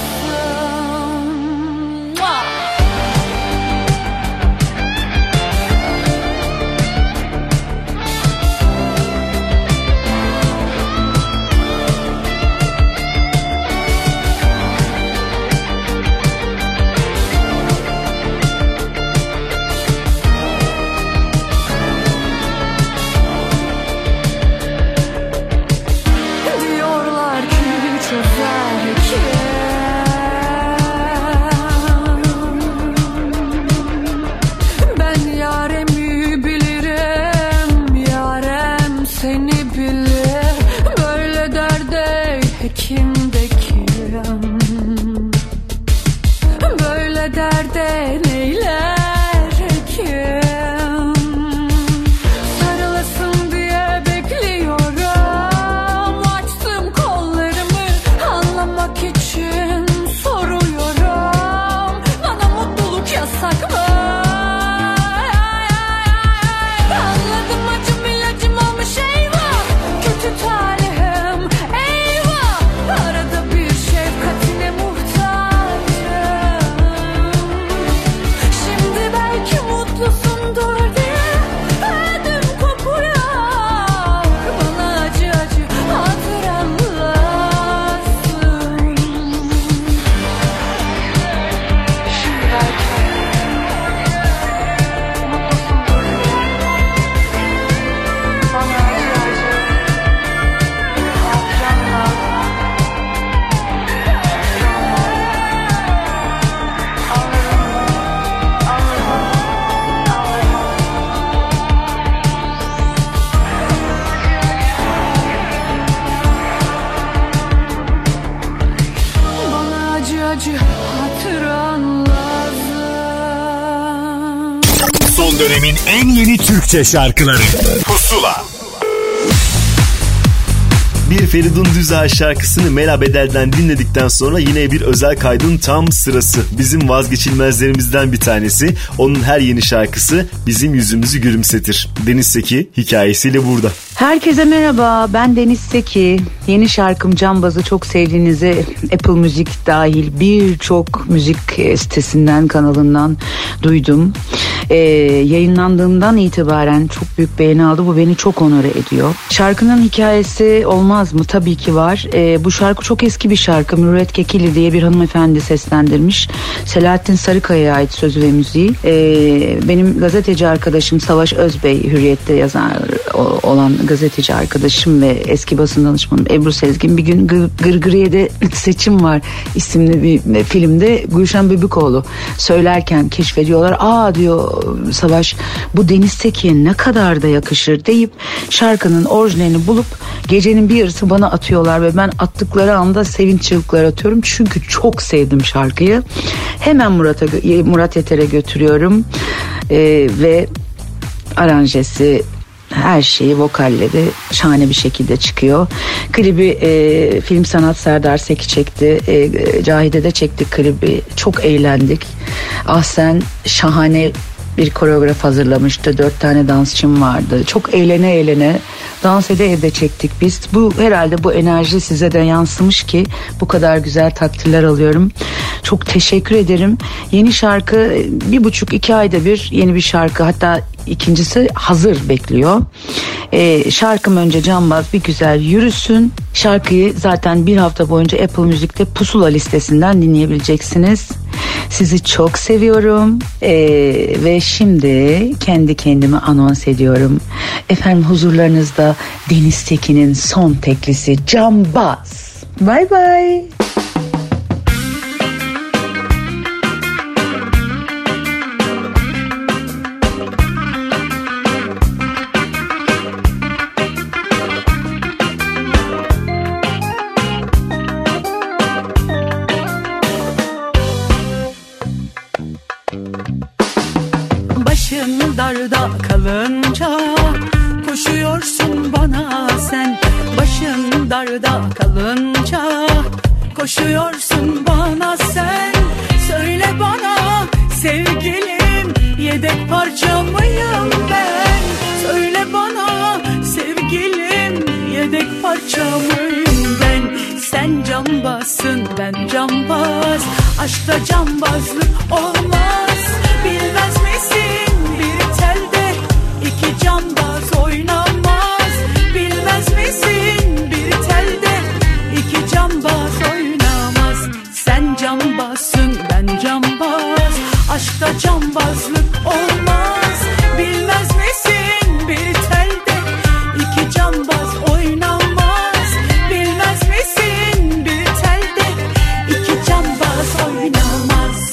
Diyorlar ki çözerken ben yaremi bilirim, yarem seni bilir. Böyle derde hekim de kim? Böyle derde neyler hekim? Sarılasın diye bekliyorum. Açtım kollarımı anlamak için soruyorum. Bana mutluluk yasak mı? Anladım acım ilacım olmuş eyvah. Kötü talihim eyvah. Arada bir şefkatine muhtacım. Şimdi belki mutlusundur diye ödüm kopuyor. Bana acı acı hatıran lazım. Şimdi belki mutlusundur diye bana acı acı hatıran lazım. Bana acı acı hatıran lazım. Son dönemin en yeni Türkçe şarkıları Pusula. Bir Feridun Düzdağ şarkısını Mela Bedel'den dinledikten sonra yine bir özel kaydın tam sırası. Bizim vazgeçilmezlerimizden bir tanesi. Onun her yeni şarkısı bizim yüzümüzü gülümsetir. Deniz Seki hikayesiyle burada. Herkese merhaba, ben Deniz Seki. Yeni şarkım Cambaz'ı çok sevdiğinizi Apple Müzik dahil birçok müzik sitesinden, kanalından duydum. Yayınlandığından itibaren çok büyük beğeni aldı. Bu beni çok onore ediyor. Şarkının hikayesi olmaz mı? Tabii ki var. Bu şarkı çok eski bir şarkı. Mürüvvet Kekilli diye bir hanımefendi seslendirmiş. Selahattin Sarıkaya'ya ait sözü ve müziği. Benim gazeteci arkadaşım Savaş Özbey, Hürriyet'te yazar olan gazeteci arkadaşım ve eski basın danışmanım Ebru Sezgin bir gün Gırgıriye'de Seçim Var isimli bir filmde Gülşen Bebikoğlu söylerken keşfediyorlar. Aa diyor Savaş, bu Deniz Seki'ye ne kadar da yakışır deyip şarkının orijinalini bulup gecenin bir yarısı bana atıyorlar ve ben attıkları anda sevinç çığlıkları atıyorum. Çünkü çok sevdim şarkıyı. Hemen Murat Yeter'e götürüyorum ve aranjesi, her şeyi, vokalleri şahane bir şekilde çıkıyor. Klibi Film Sanat Serdar Seki çekti. Cahide de çektik klibi. Çok eğlendik. Ahsen şahane bir koreograf hazırlamıştı. 4 tane dansçım vardı. Çok eğlene dans ede çektik biz. Bu herhalde bu enerji size de yansımış ki bu kadar güzel takdirler alıyorum. Çok teşekkür ederim. Yeni şarkı 1,5-2 ayda bir yeni bir şarkı, hatta ikincisi hazır bekliyor. Şarkım önce Cambaz bir güzel yürüsün. Şarkıyı zaten bir hafta boyunca Apple Müzik'te Pusula listesinden dinleyebileceksiniz. Sizi çok seviyorum ve şimdi kendi kendime anons ediyorum. Efendim, huzurlarınızda Deniz Tekin'in son teklisi Cambaz. Bye bye. Darda kalınca koşuyorsun bana sen. Başın darda kalınca koşuyorsun bana sen. Söyle bana sevgilim, yedek parça mıyım ben? Söyle bana sevgilim, yedek parça mıyım ben? Sen cambazsın, ben cambaz. Aşkta cambazlık olmaz. Bilmez misin? Bir telde iki cambaz oynamaz. Bilmez misin? Bir telde iki cambaz oynamaz. Sen cambazsın, ben cambaz. Aşkta cambazlık olmaz. Bilmez misin? Bir telde iki cambaz oynamaz. Bilmez misin? Bir telde iki cambaz oynamaz.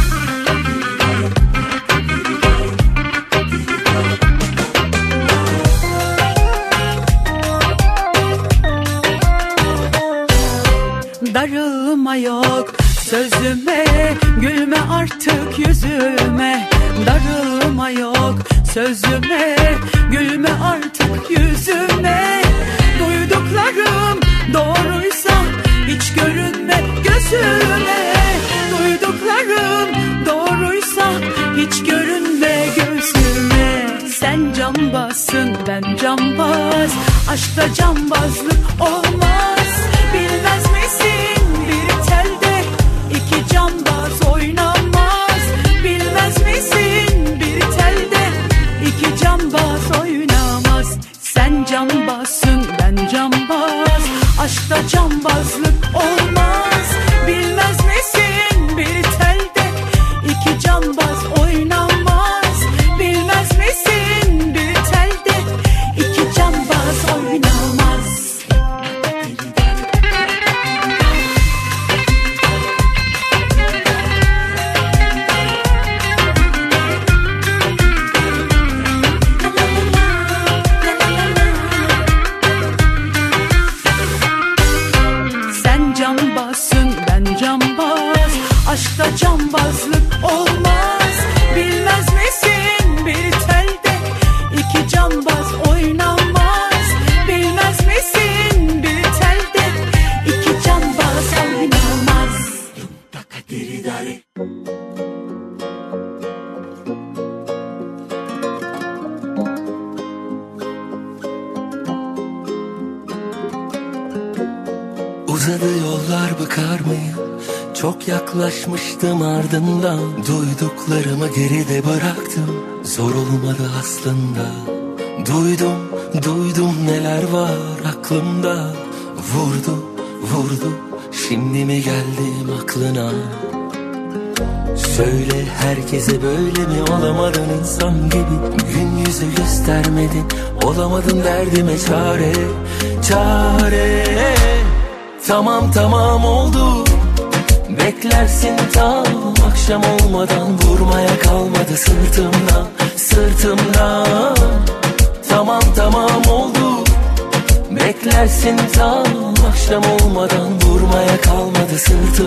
Darılma yok sözüme, gülme artık yüzüme. Darılma yok sözüme, gülme artık yüzüme. Duyduklarım doğruysa hiç görünme gözüme. Duyduklarım doğruysa hiç görünme gözüme. Sen cambazsın, ben cambaz. Aşkta cambazlık olmaz. Bilmez misin? Bir telde iki cambaz oynamaz. Bilmez misin? Bir telde iki cambaz oynamaz. Sen cambazsın, ben cambaz. Aşkta cambazlık olmaz. Bilmez misin? Bir telde iki cambaz oynamaz. Bilmez misin? Bir telde iki cambaz oynamaz. Sen cambazsın, ben cambaz. Aşkta cambazlık olmaz. Bilmez misin? Bir telde iki cambaz oynamaz. Bilmez misin? Bir telde iki cambaz oynamaz. Uzadı yollar, bıkar mıyım? Çok yaklaşmıştım ardından. Duyduklarımı geride bıraktım. Zor olmadı aslında. Duydum neler var aklımda. Vurdu şimdi mi geldim aklına? Söyle, herkese böyle mi olamadın insan gibi? Gün yüzü göstermedin, olamadın derdime çare. Tamam oldu. Beklersin tam akşam olmadan. Vurmaya kalmadı sırtımdan. Tamam oldu. Beklersin tam akşam olmadan. Vurmaya kalmadı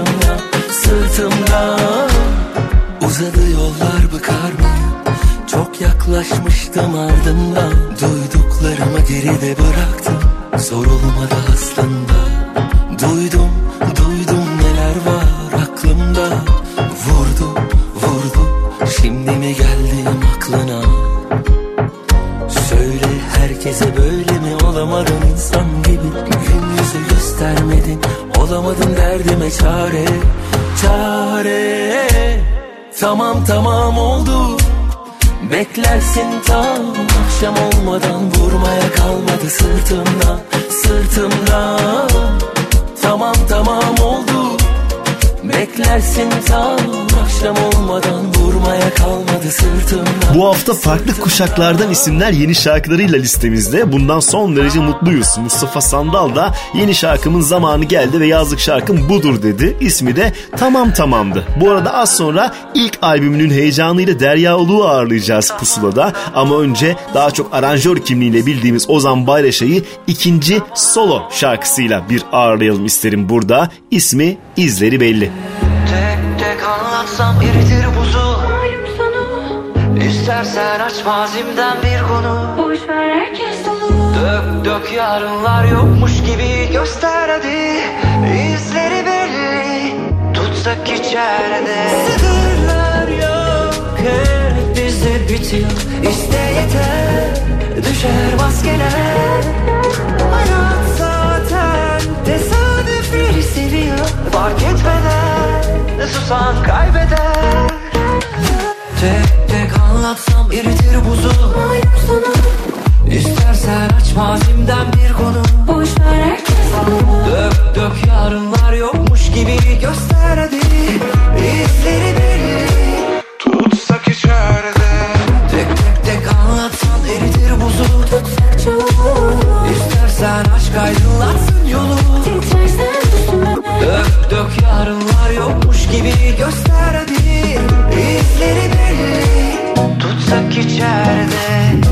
sırtımdan. Uzadı yollar, bıkar mıyım? Çok yaklaşmıştım ardından. Duyduklarımı geride bıraktım. Zor olmadı aslında. Duydum neler var aklımda. Vurdu şimdi mi geldim derdime çare, çare. Tamam tamam oldu, beklersin tam akşam olmadan, vurmaya kalmadı sırtımdan, sırtımdan. Tamam tamam oldu, beklersin tam akşam olmadan, vurmaya kalmadı sırtımdan. Bu hafta farklı kuşaklardan isimler yeni şarkılarıyla listemizde. Bundan son derece mutluyuz. Mustafa Sandal da yeni şarkımın zamanı geldi ve yazlık şarkım budur dedi. İsmi de Tamam Tamam'dı. Bu arada az sonra ilk albümünün heyecanıyla Derya Uluğ'u ağırlayacağız Pusula'da. Ama önce daha çok aranjör kimliğiyle bildiğimiz Ozan Bayraşay'ı ikinci solo şarkısıyla bir ağırlayalım isterim burada. İsmi İzleri Belli. Tek tek anlatsam eritir buzu. İstersen aç mazimden bir konu. Boş ver herkes dolu. Dök dök yarınlar yokmuş gibi göster hadi. İzleri belli, tutsak içeride. Sınırlar yok, hep bizde bitiyor. İste yeter, düşer maskeler. Hayat zaten tesadüfleri seviyor. Fark etmeden susan kaybeder. Tek tek anlatsam eritir buzu. İstersen aç mazimden bir konu. Boş ver herkes dolu. Dök dök yarınlar yokmuş gibi göster hadi. İzleri belli, tutsak içeride. Tek tek tek anlatsan eritir buzu. Tutsak çoğu. İstersen aşk aydınlatsın yolu. Titrersen üstüme. Dök dök yarınlar yokmuş gibi göster hadi. İzleri belli, tutsak içeride.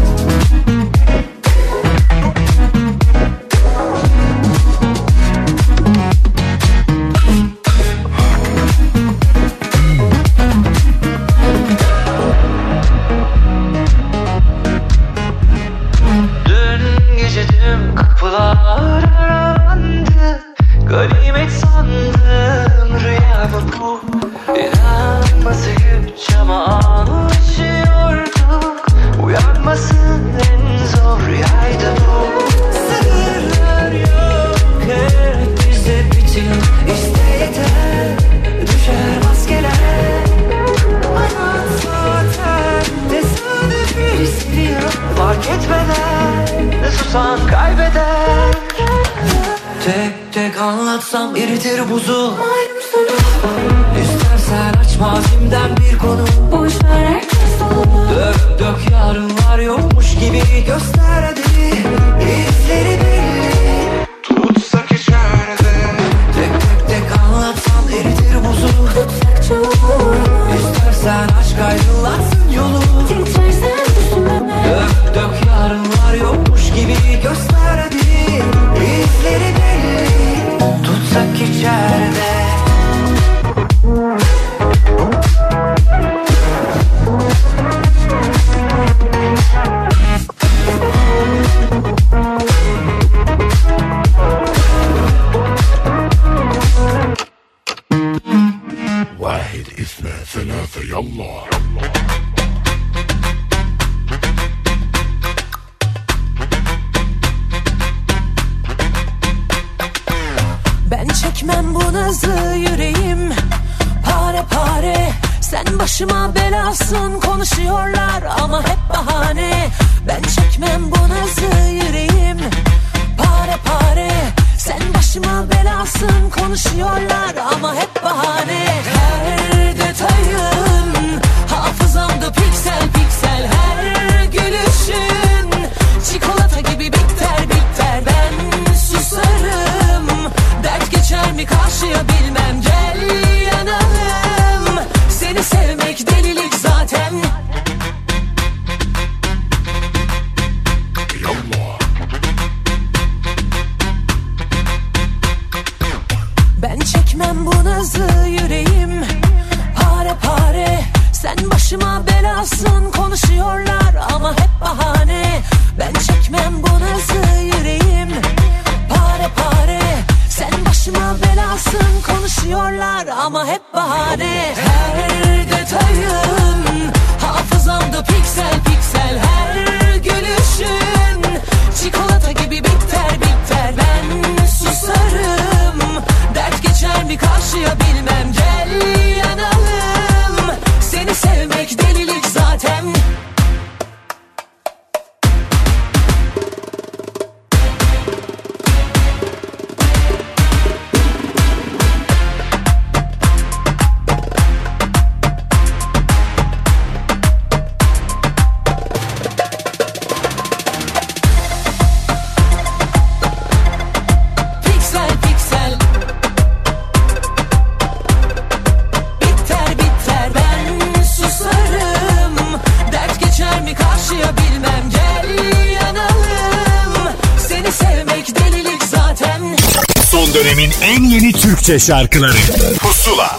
Dün gece tüm kapılar arandı. Ganimet sandım, rüya mı bu? İnanması güç ama anlaşıyorduk. Uyanmasın en zor yaydı bu. Sınırlar yok, hep bizde bitiyor. İste yeter, düşer maskeler. Hayat zaten tesadüfleri seviyor. Fark etmeden susan kaybeder. Tek tek anlatsam eritir buzu. İstersen aç mazimden bir konu. Boş ver herkes dolu. Dök dök yarınlar yokmuş gibi göster hadi. İzleri belli, tutsak içeride. Tek tek tek anlatsam eritir buzu. Tutsak çoğu. İstersen aşk aydınlatsın yolu. Titrersen üstüme. Dök dök yarınlar yokmuş gibi göster hadi. İzleri belli, tutsak içeride. واحد اثنين ثلاثة يلا. Ben çekmem bu nazı yüreğim pare pare. Sen başıma belasın konuşuyorlar ama hep bahane. Ben çekmem bu nazı yüreğim pare pare. Sen başıma belasın konuşuyorlar ama hep bahane. Her detayın hafızamda piksel piksel. Her gülüşün çikolata gibi biter biter. Ben susarım, dert geçer mi karşıya bilmem. Gel yanalım, seni sevmek delilik zaten. Ben çekmem bu nazı yüreğim pare pare. Sen başıma belasın konuşuyorlar ama hep bahane. Ben çekmem bu nazı yüreğim pare pare. Sen başıma belasın konuşuyorlar ama hep bahane. Her detayın hafızamda piksel piksel. Her gülüşün çikolata gibi biter biter. Ben susarım, dert geçer mi karşı Türkçe şarkıları Pusula.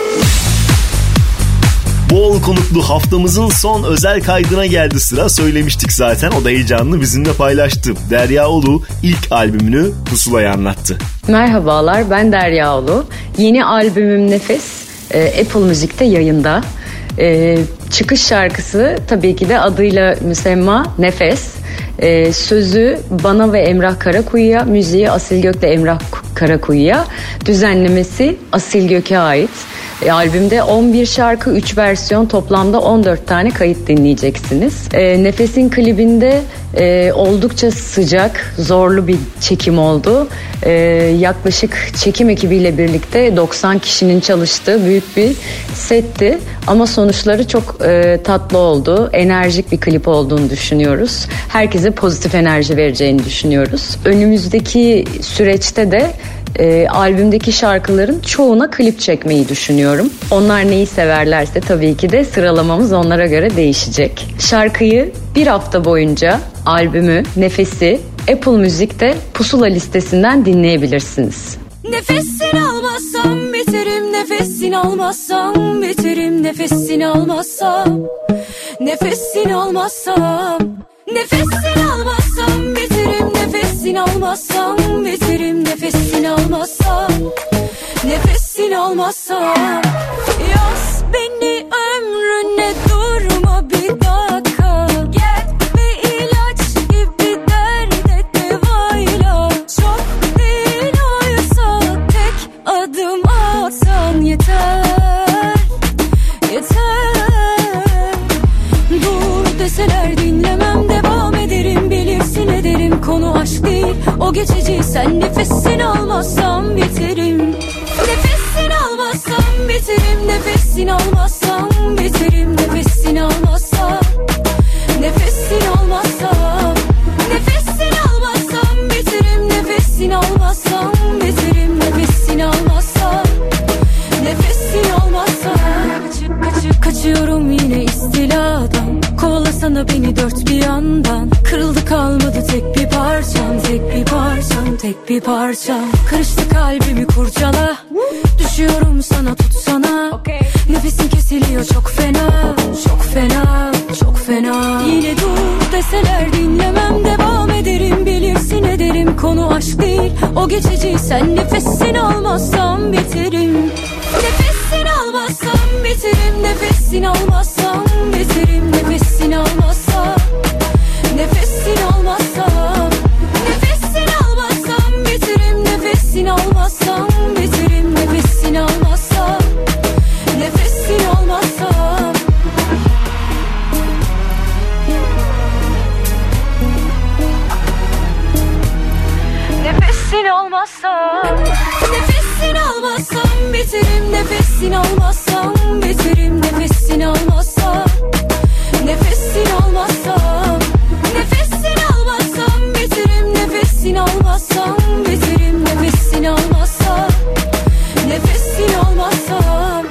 Bol konuklu haftamızın son özel kaydına geldi sıra. Söylemiştik zaten, o da heyecanlı bizimle paylaştı. Derya Ulu ilk albümünü Pusula'ya anlattı. Merhabalar, ben Derya Ulu. Yeni albümüm Nefes Apple Müzik'te yayında. Çıkış şarkısı tabii ki de adıyla müsemma Nefes. Sözü bana ve Emrah Karakuyu'ya, müziği Asil Gök'le Emrah Karakuyu'ya, düzenlemesi Asil Gök'e ait. Albümde 11 şarkı, 3 versiyon, toplamda 14 tane kayıt dinleyeceksiniz. Nefes'in klibinde oldukça sıcak, zorlu bir çekim oldu. Yaklaşık çekim ekibiyle birlikte 90 kişinin çalıştığı büyük bir setti. Ama sonuçları çok tatlı oldu. Enerjik bir klip olduğunu düşünüyoruz. Herkese pozitif enerji vereceğini düşünüyoruz. Önümüzdeki süreçte de albümdeki şarkıların çoğuna klip çekmeyi düşünüyorum. Onlar neyi severlerse tabii ki de sıralamamız onlara göre değişecek. Şarkıyı bir hafta boyunca, albümü, Nefes'i Apple Müzik'te Pusula listesinden dinleyebilirsiniz. Nefesini almazsam biterim, nefesini almazsam biterim, nefesini almazsam, nefesini almazsam, nefesini almazsam biterim, nefesini almazsam biterim, nefesini almazsam, nefesini almazsam. Yaz beni ömrüne, durma bir dakika, gel ve ilaç gibi derde devayla. Çok değil oysa tek adım atsan yeter, yeter. Dur deseler dinlemem, devam ederim, bilirsin ederim. Konu aşk değil, o geçici, sen nefesini almazsam biterim. Nefesini almazsam biterim, nefesini almazsam biterim, nefesini almazsam, nefesini almazsam, nefesini almazsam biterim, nefesini almazsam biterim, nefesini almazsam, nefesini almazsam. Kaçıyorum yine istiladan, kovalasana beni dört bir yandan. Kırıldı kalmadı tek bir parçam, tek bir parçam, tek bir parçam. Karıştı kalbimi kurcala, düşüyorum sana, tutsana. Nefesim kesiliyor çok fena, çok fena, çok fena. Yine dur deseler dinlemem, devam ederim, bilirsin ederim. Konu aşk değil, o geçici, sen nefesini almazsam biterim. Nefesini almazsam biterim, nefesini almazsam biterim, nefesini almazsam, nefesini almazsam, nefesini almazsam biterim, nefesini almazsam biterim, nefesini almazsam, nefesini almazsam. Nefesini almazsam, nefesini almazsam biterim, nefesini almazsam biterim, nefesini almazsam, nefesini almazsam, nefesini almazsam biterim, nefesini almazsam biterim, nefesini almazsam, nefesini almazsam.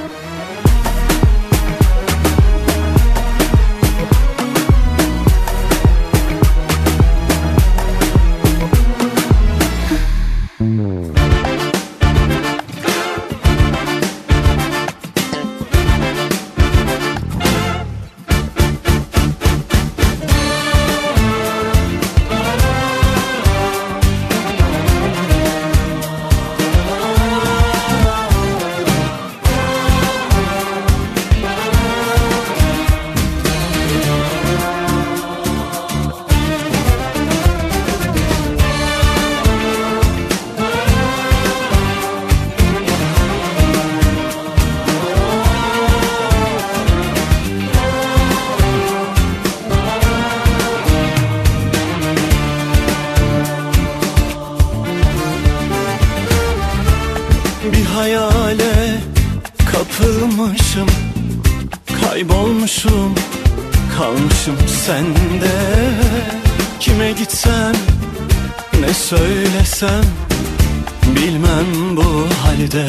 hayale kapılmışım, kaybolmuşum, kalmışım sende. Kime gitsem, ne söylesem, bilmem bu halde.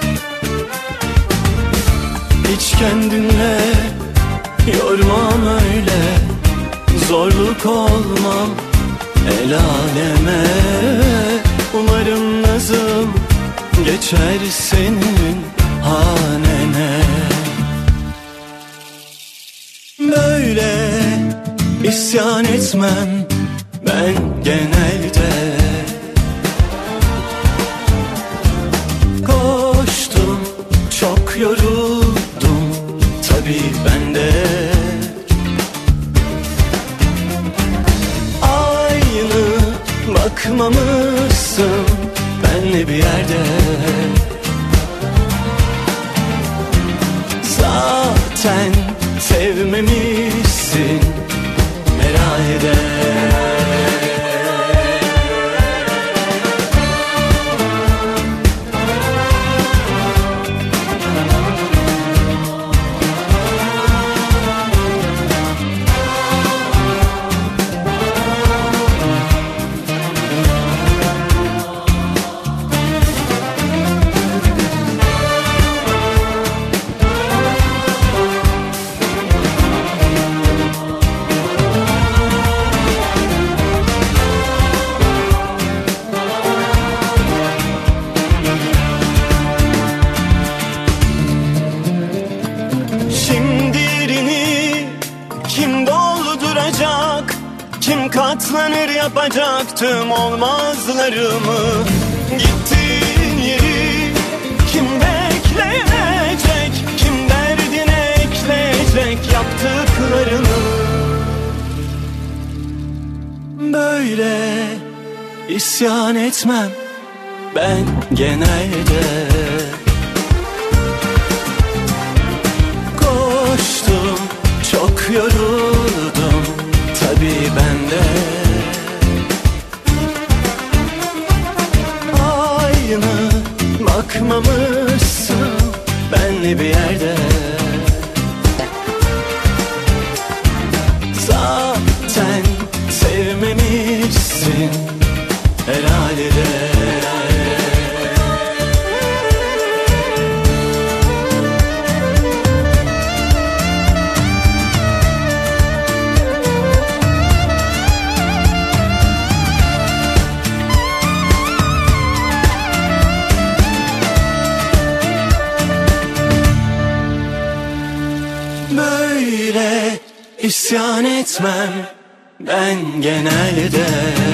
Hiç kendinle yormam öyle, zorluk olmam el aleme. Umarım nazım geçer senin hanene. Böyle isyan etmem ben genelde. Koştum, çok yoruldum tabii ben de. Aynı bakmamışsın benle bir yerde. Zaten sevmemişsin herhalde. Katlanır yapacak tüm olmazlarımı. Gittiğin yeri kim bekleyecek, kim derdine ekleyecek yaptıklarını. Böyle isyan etmem ben genelde. Koştum, çok yoruldum tabii ben de. Aynı bakmamışsın benle bir yerde. Zaten sevmemişsin herhalde. İsyan etmem ben genelde.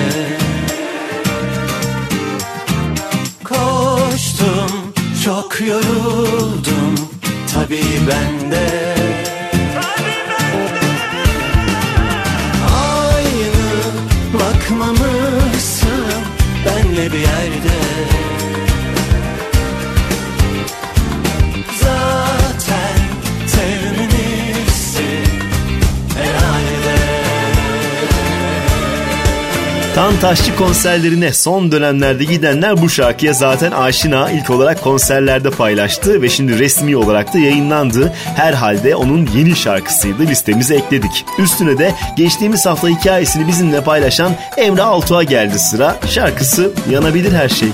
Koştum, çok yoruldum tabii ben de. Aynı bakmamışsın benle bir yerde. Zaten sevmemişsin herhalde. Tantaşçı konserlerine son dönemlerde gidenler bu şarkıya zaten aşina. İlk olarak konserlerde paylaştı ve şimdi resmi olarak da yayınlandı. Herhalde onun yeni şarkısıydı, listemize ekledik. Üstüne de geçtiğimiz hafta hikayesini bizimle paylaşan Emre Altuğ'a geldi sıra. Şarkısı Yanabilir Her Şey.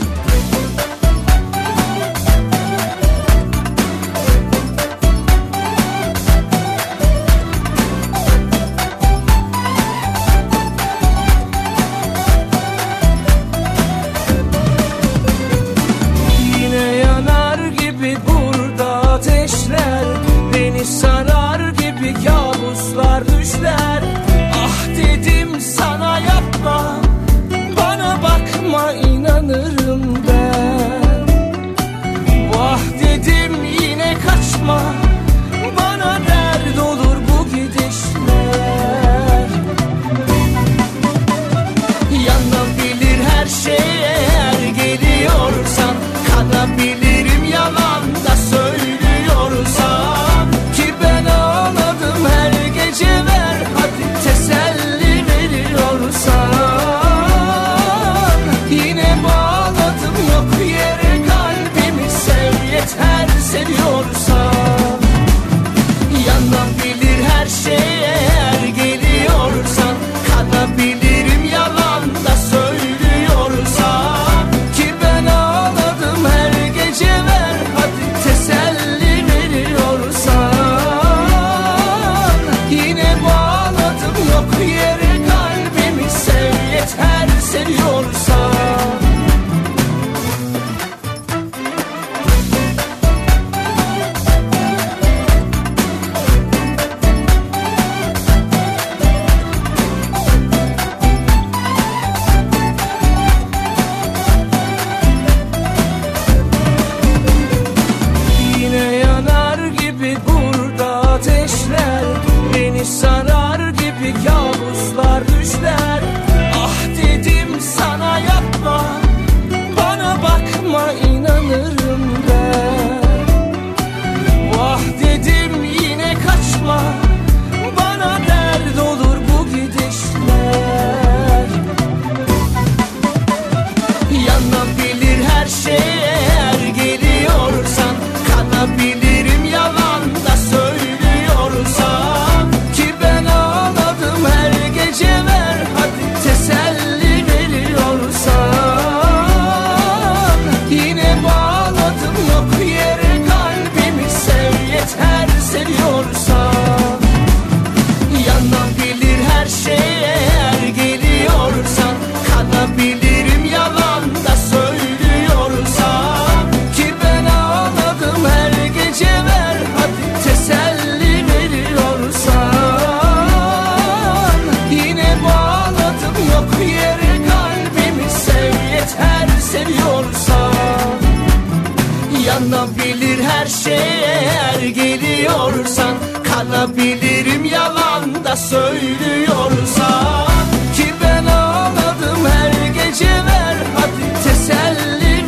inanabilirim yalan da söylüyorsan. Ki ben ağladım her gece, ver hadi teselli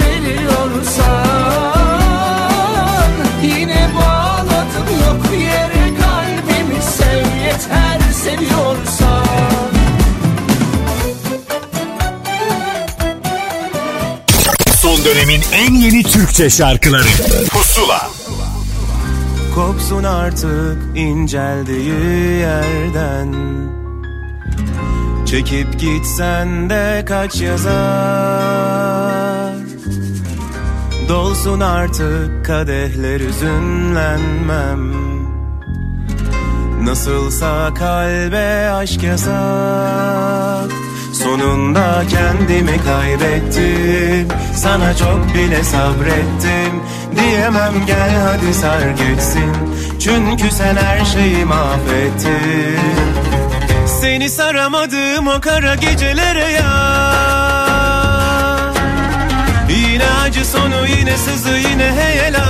veriyorsan. Yine bağladım yok yere kalbimi, sev yeter seviyorsan. Son dönemin en yeni Türkçe şarkıları Pusula. Kopsun artık inceldiği yerden, çekip gitsen de kaç yazar. Dolsun artık kadehler, üzünlenmem. Nasılsa kalbe aşk yasak. Sonunda kendimi kaybettim, sana çok bile sabrettim. Diyemem gel hadi sar geçsin, çünkü sen her şeyi mahvettin. Seni saramadım o kara gecelere ya. Yine acı sonu, yine sızı, yine heyelan.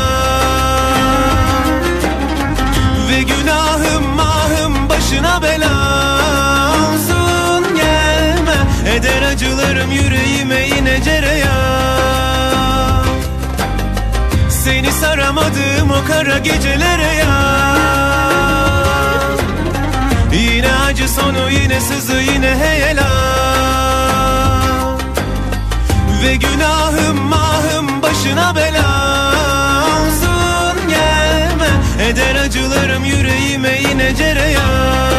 Ve günahım mahım başına bela olsun, gelme. Eder acılarım yüreğime yine cereyan. Seni saramadım o kara gecelere ya. Yine acı sonu, yine sızı, yine heyelan. Ve günahım mahım başına bela olsun, gelme. Eder acılarım yüreğime yine cereyan.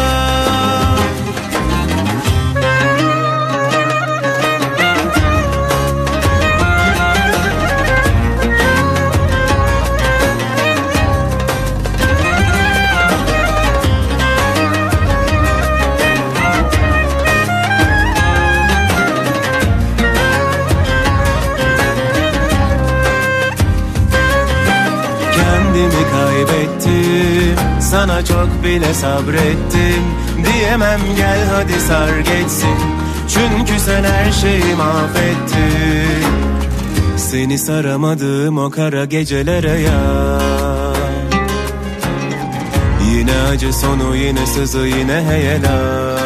Kaybettim, sana çok bile sabrettim. Diyemem gel hadi sar geçsin, çünkü sen her şeyi mahvettin. Seni saramadım o kara gecelere ya. Yine acı sonu, yine sızı, yine heyelan.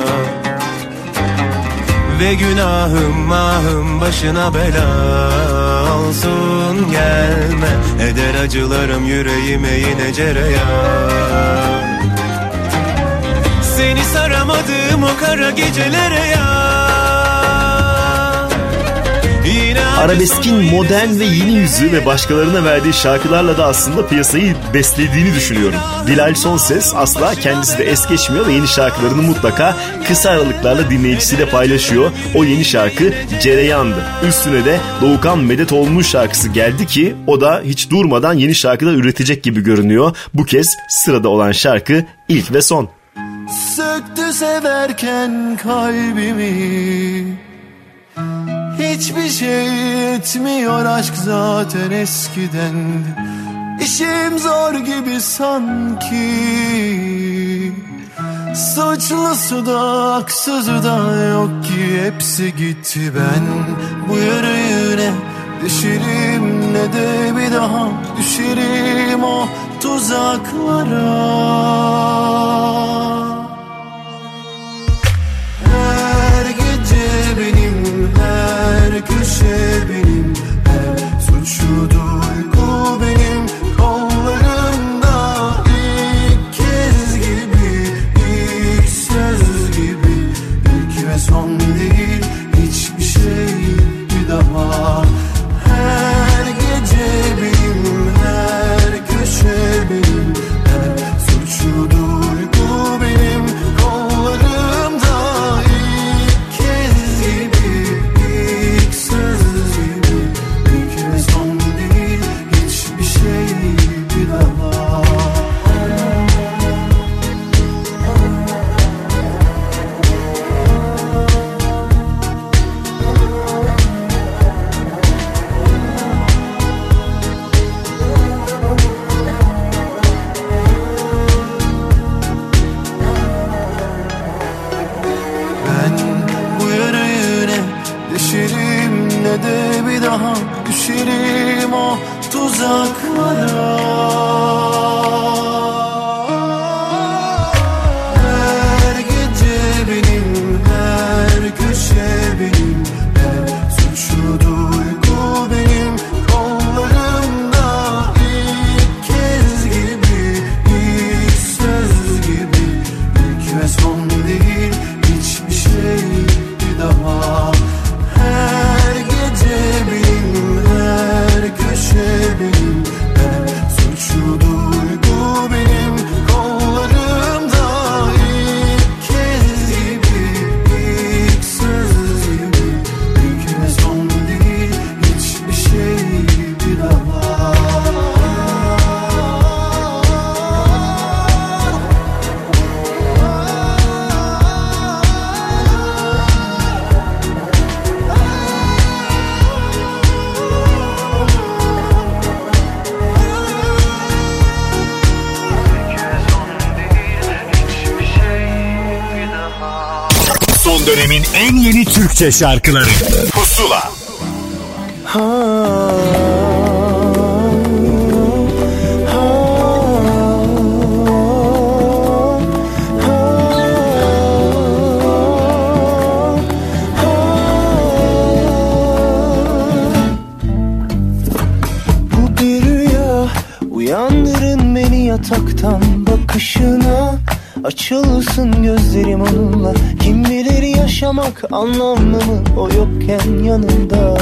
Ve günahım mahım başına bela olsun, gelme. Eder acılarım yüreğime yine cereyan. Seni saramadım o kara gecelere ya. Arabeskin modern ve yeni yüzü ve başkalarına verdiği şarkılarla da aslında piyasayı beslediğini düşünüyorum. Dilal Sonses asla kendisi de es geçmiyor ve yeni şarkılarını mutlaka kısa aralıklarla dinleyicisiyle paylaşıyor. O yeni şarkı Cereyan'dı. Üstüne de Doğukan Medetoğlu'nun şarkısı geldi ki o da hiç durmadan yeni şarkılar üretecek gibi görünüyor. Bu kez sırada olan şarkı İlk ve Son. Söktü severken kalbimi, hiçbir şey etmiyor aşk zaten eskiden. İşim zor gibi sanki, suçlusu da haksızı da yok ki, hepsi gitti. Ben bu yarayı ne düşerim ne de bir daha düşerim o tuzaklara. Her gece benim, her köşe benim, her suçlu duygu benim kollarımda. İlk kez gibi, ilk söz gibi, ilk ve son değil hiçbir şey bir daha. Her gece benim, her köşe benim, her suçlu duygu benim kollarımda. İlk kez gibi, ilk söz gibi, ilk ve son değil hiçbir şey bir daha. Ne de bir daha düşerim o tuzaklara. Son dönemin en yeni Türkçe şarkıları Pusula. Bu bir rüya, uyandırın beni yataktan bakışına. Açılsın gözlerim onunla. Kim bilir yaşamak anlamlı mı o yokken yanında.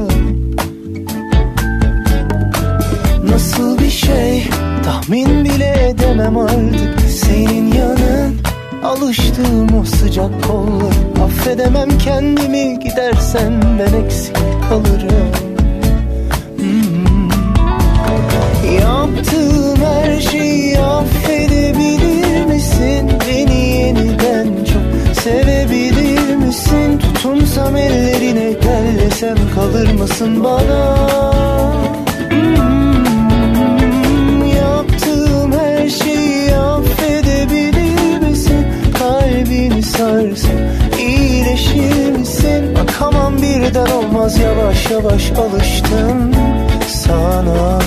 Nasıl bir şey tahmin bile edemem artık. Senin yanın, alıştığım o sıcak kollar. Affedemem kendimi, gidersen ben eksik kalırım. Yaptığım her şeyi affedebilir misin? Beni yeniden çok sevebilir misin? Tutunsam ellerine, gel desem kalır mısın bana? Yaptığım her şeyi affedebilir misin? Kalbini sarsam iyileşir misin? Bakamam birden olmaz, yavaş yavaş alıştım sana.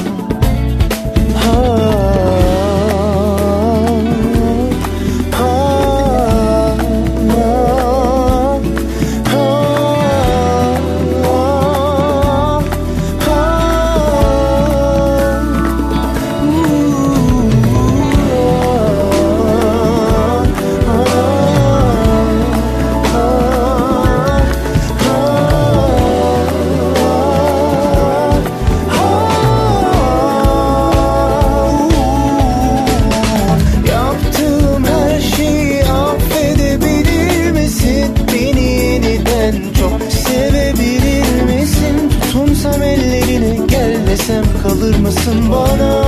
Kalır mısın bana?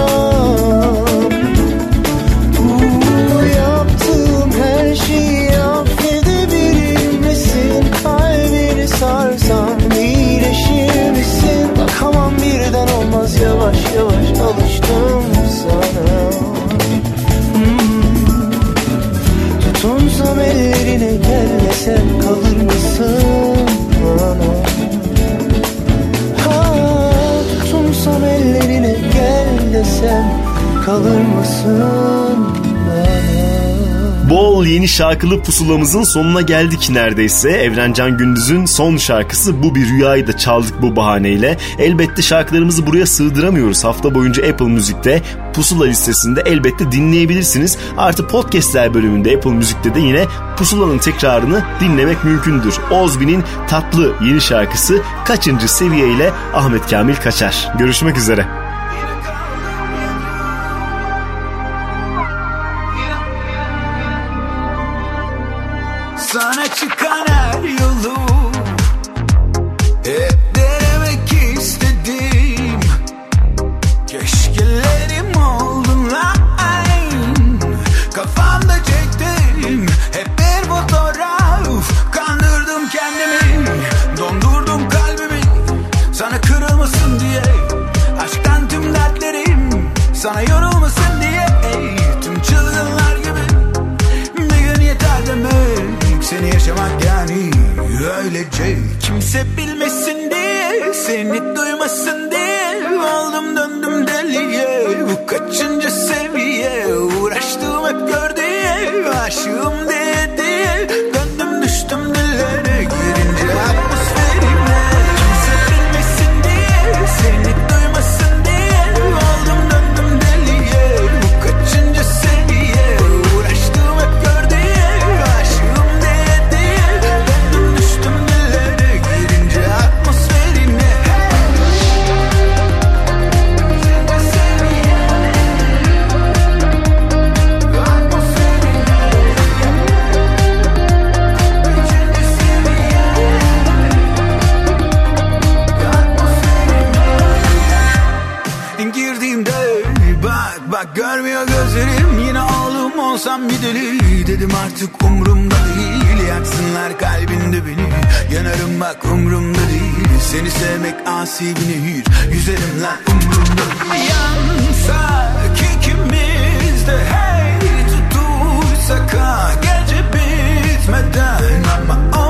Yaptığım her şeyi affedebilir misin? Kalbini sarsam iyileşir misin? Bakamam birden olmaz, yavaş yavaş alıştım sana. Tutunsam ellerine, gel desem kalır mısın bana? Tutunsam ellerine, gel desem kalır mısın bana? Bol yeni şarkılı pusulamızın sonuna geldik neredeyse. Evrencan Gündüz'ün son şarkısı Bu Bir Rüyayı da çaldık bu bahaneyle. Elbette şarkılarımızı buraya sığdıramıyoruz. Hafta boyunca Apple Müzik'te Pusula listesinde elbette dinleyebilirsiniz. Artı podcastler bölümünde Apple Müzik'te de yine Pusula'nın tekrarını dinlemek mümkündür. Ozbi'nin tatlı yeni şarkısı Kaçıncı Seviye ile Ahmet Kamil Kaçar. Görüşmek üzere. Sana çıkan her yolu hep denemek istedim. Keşkelerim oldun lan. Kafamda çektim hep bir fotoğraf. Kandırdım kendimi, dondurdum kalbimi. Sana kırılmasın diye, aşktan tüm dertlerim. Sana yorulmasın diye, tüm çılgınlar gibi. Bir gün yeter demek, seni yaşamak yani öylece. Kimse bilmesin diye, seni duymasın diye. Oldum döndüm deliye, bu kaçıncı seviye. Uğraştım hep gör diye, aşığım diye diye. Döndüm düştüm dillere, girince atmosferine. Kimse bilmesin diye, seni duymasın diye. Oldum döndüm deliye, bu kaçıncı seviye. Uğraştım hep gör diye, aşığım diye diye. Döndüm düştüm dillere, girince atmosferine. Girdiğimde bak görmüyor gözlerim. Yine oğlum olsam bir deli. Dedim artık umrumda değil. Yaksınlar kalbinde beni. Yanarım bak umrumda değil. Seni sevmek asi bir nehir. Yüzerim lan umrumda değil. Yansak ikimiz de hey tutuşsak ha, gece bitmeden ama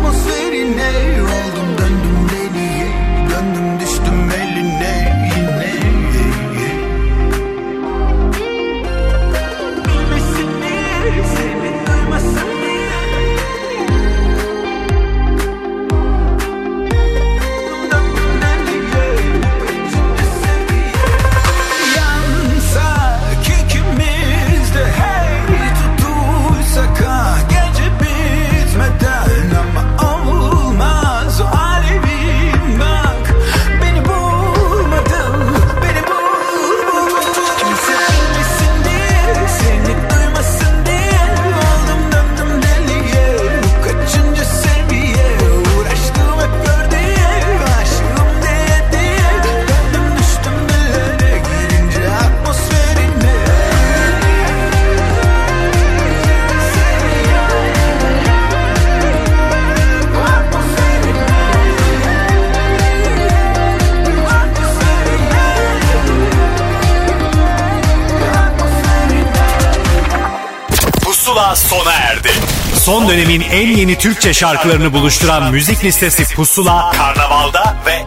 atmosferine. Oldum döndüm deliye, döndüm düştüm eline yine. Bilmesin diye, seni duymasın diye. Döndüm deliye, içinde seviye. Yansak ikimiz de hey, tutuysak ha gece bitmeden. Ama olmaz o alevim bak, beni bulmadın, beni bulmadın. Kimse bilmesin diye, seni duymasın diye. Oldum döndüm deliye, bu kaçıncı seviye. Uğraştım hep gör diye, aşığım diye. Döndüm düştüm dillere, girince atmosferine. Pusula sona erdi. Son dönemin en yeni Türkçe şarkılarını buluşturan müzik listesi Pusula, Karnaval'da ve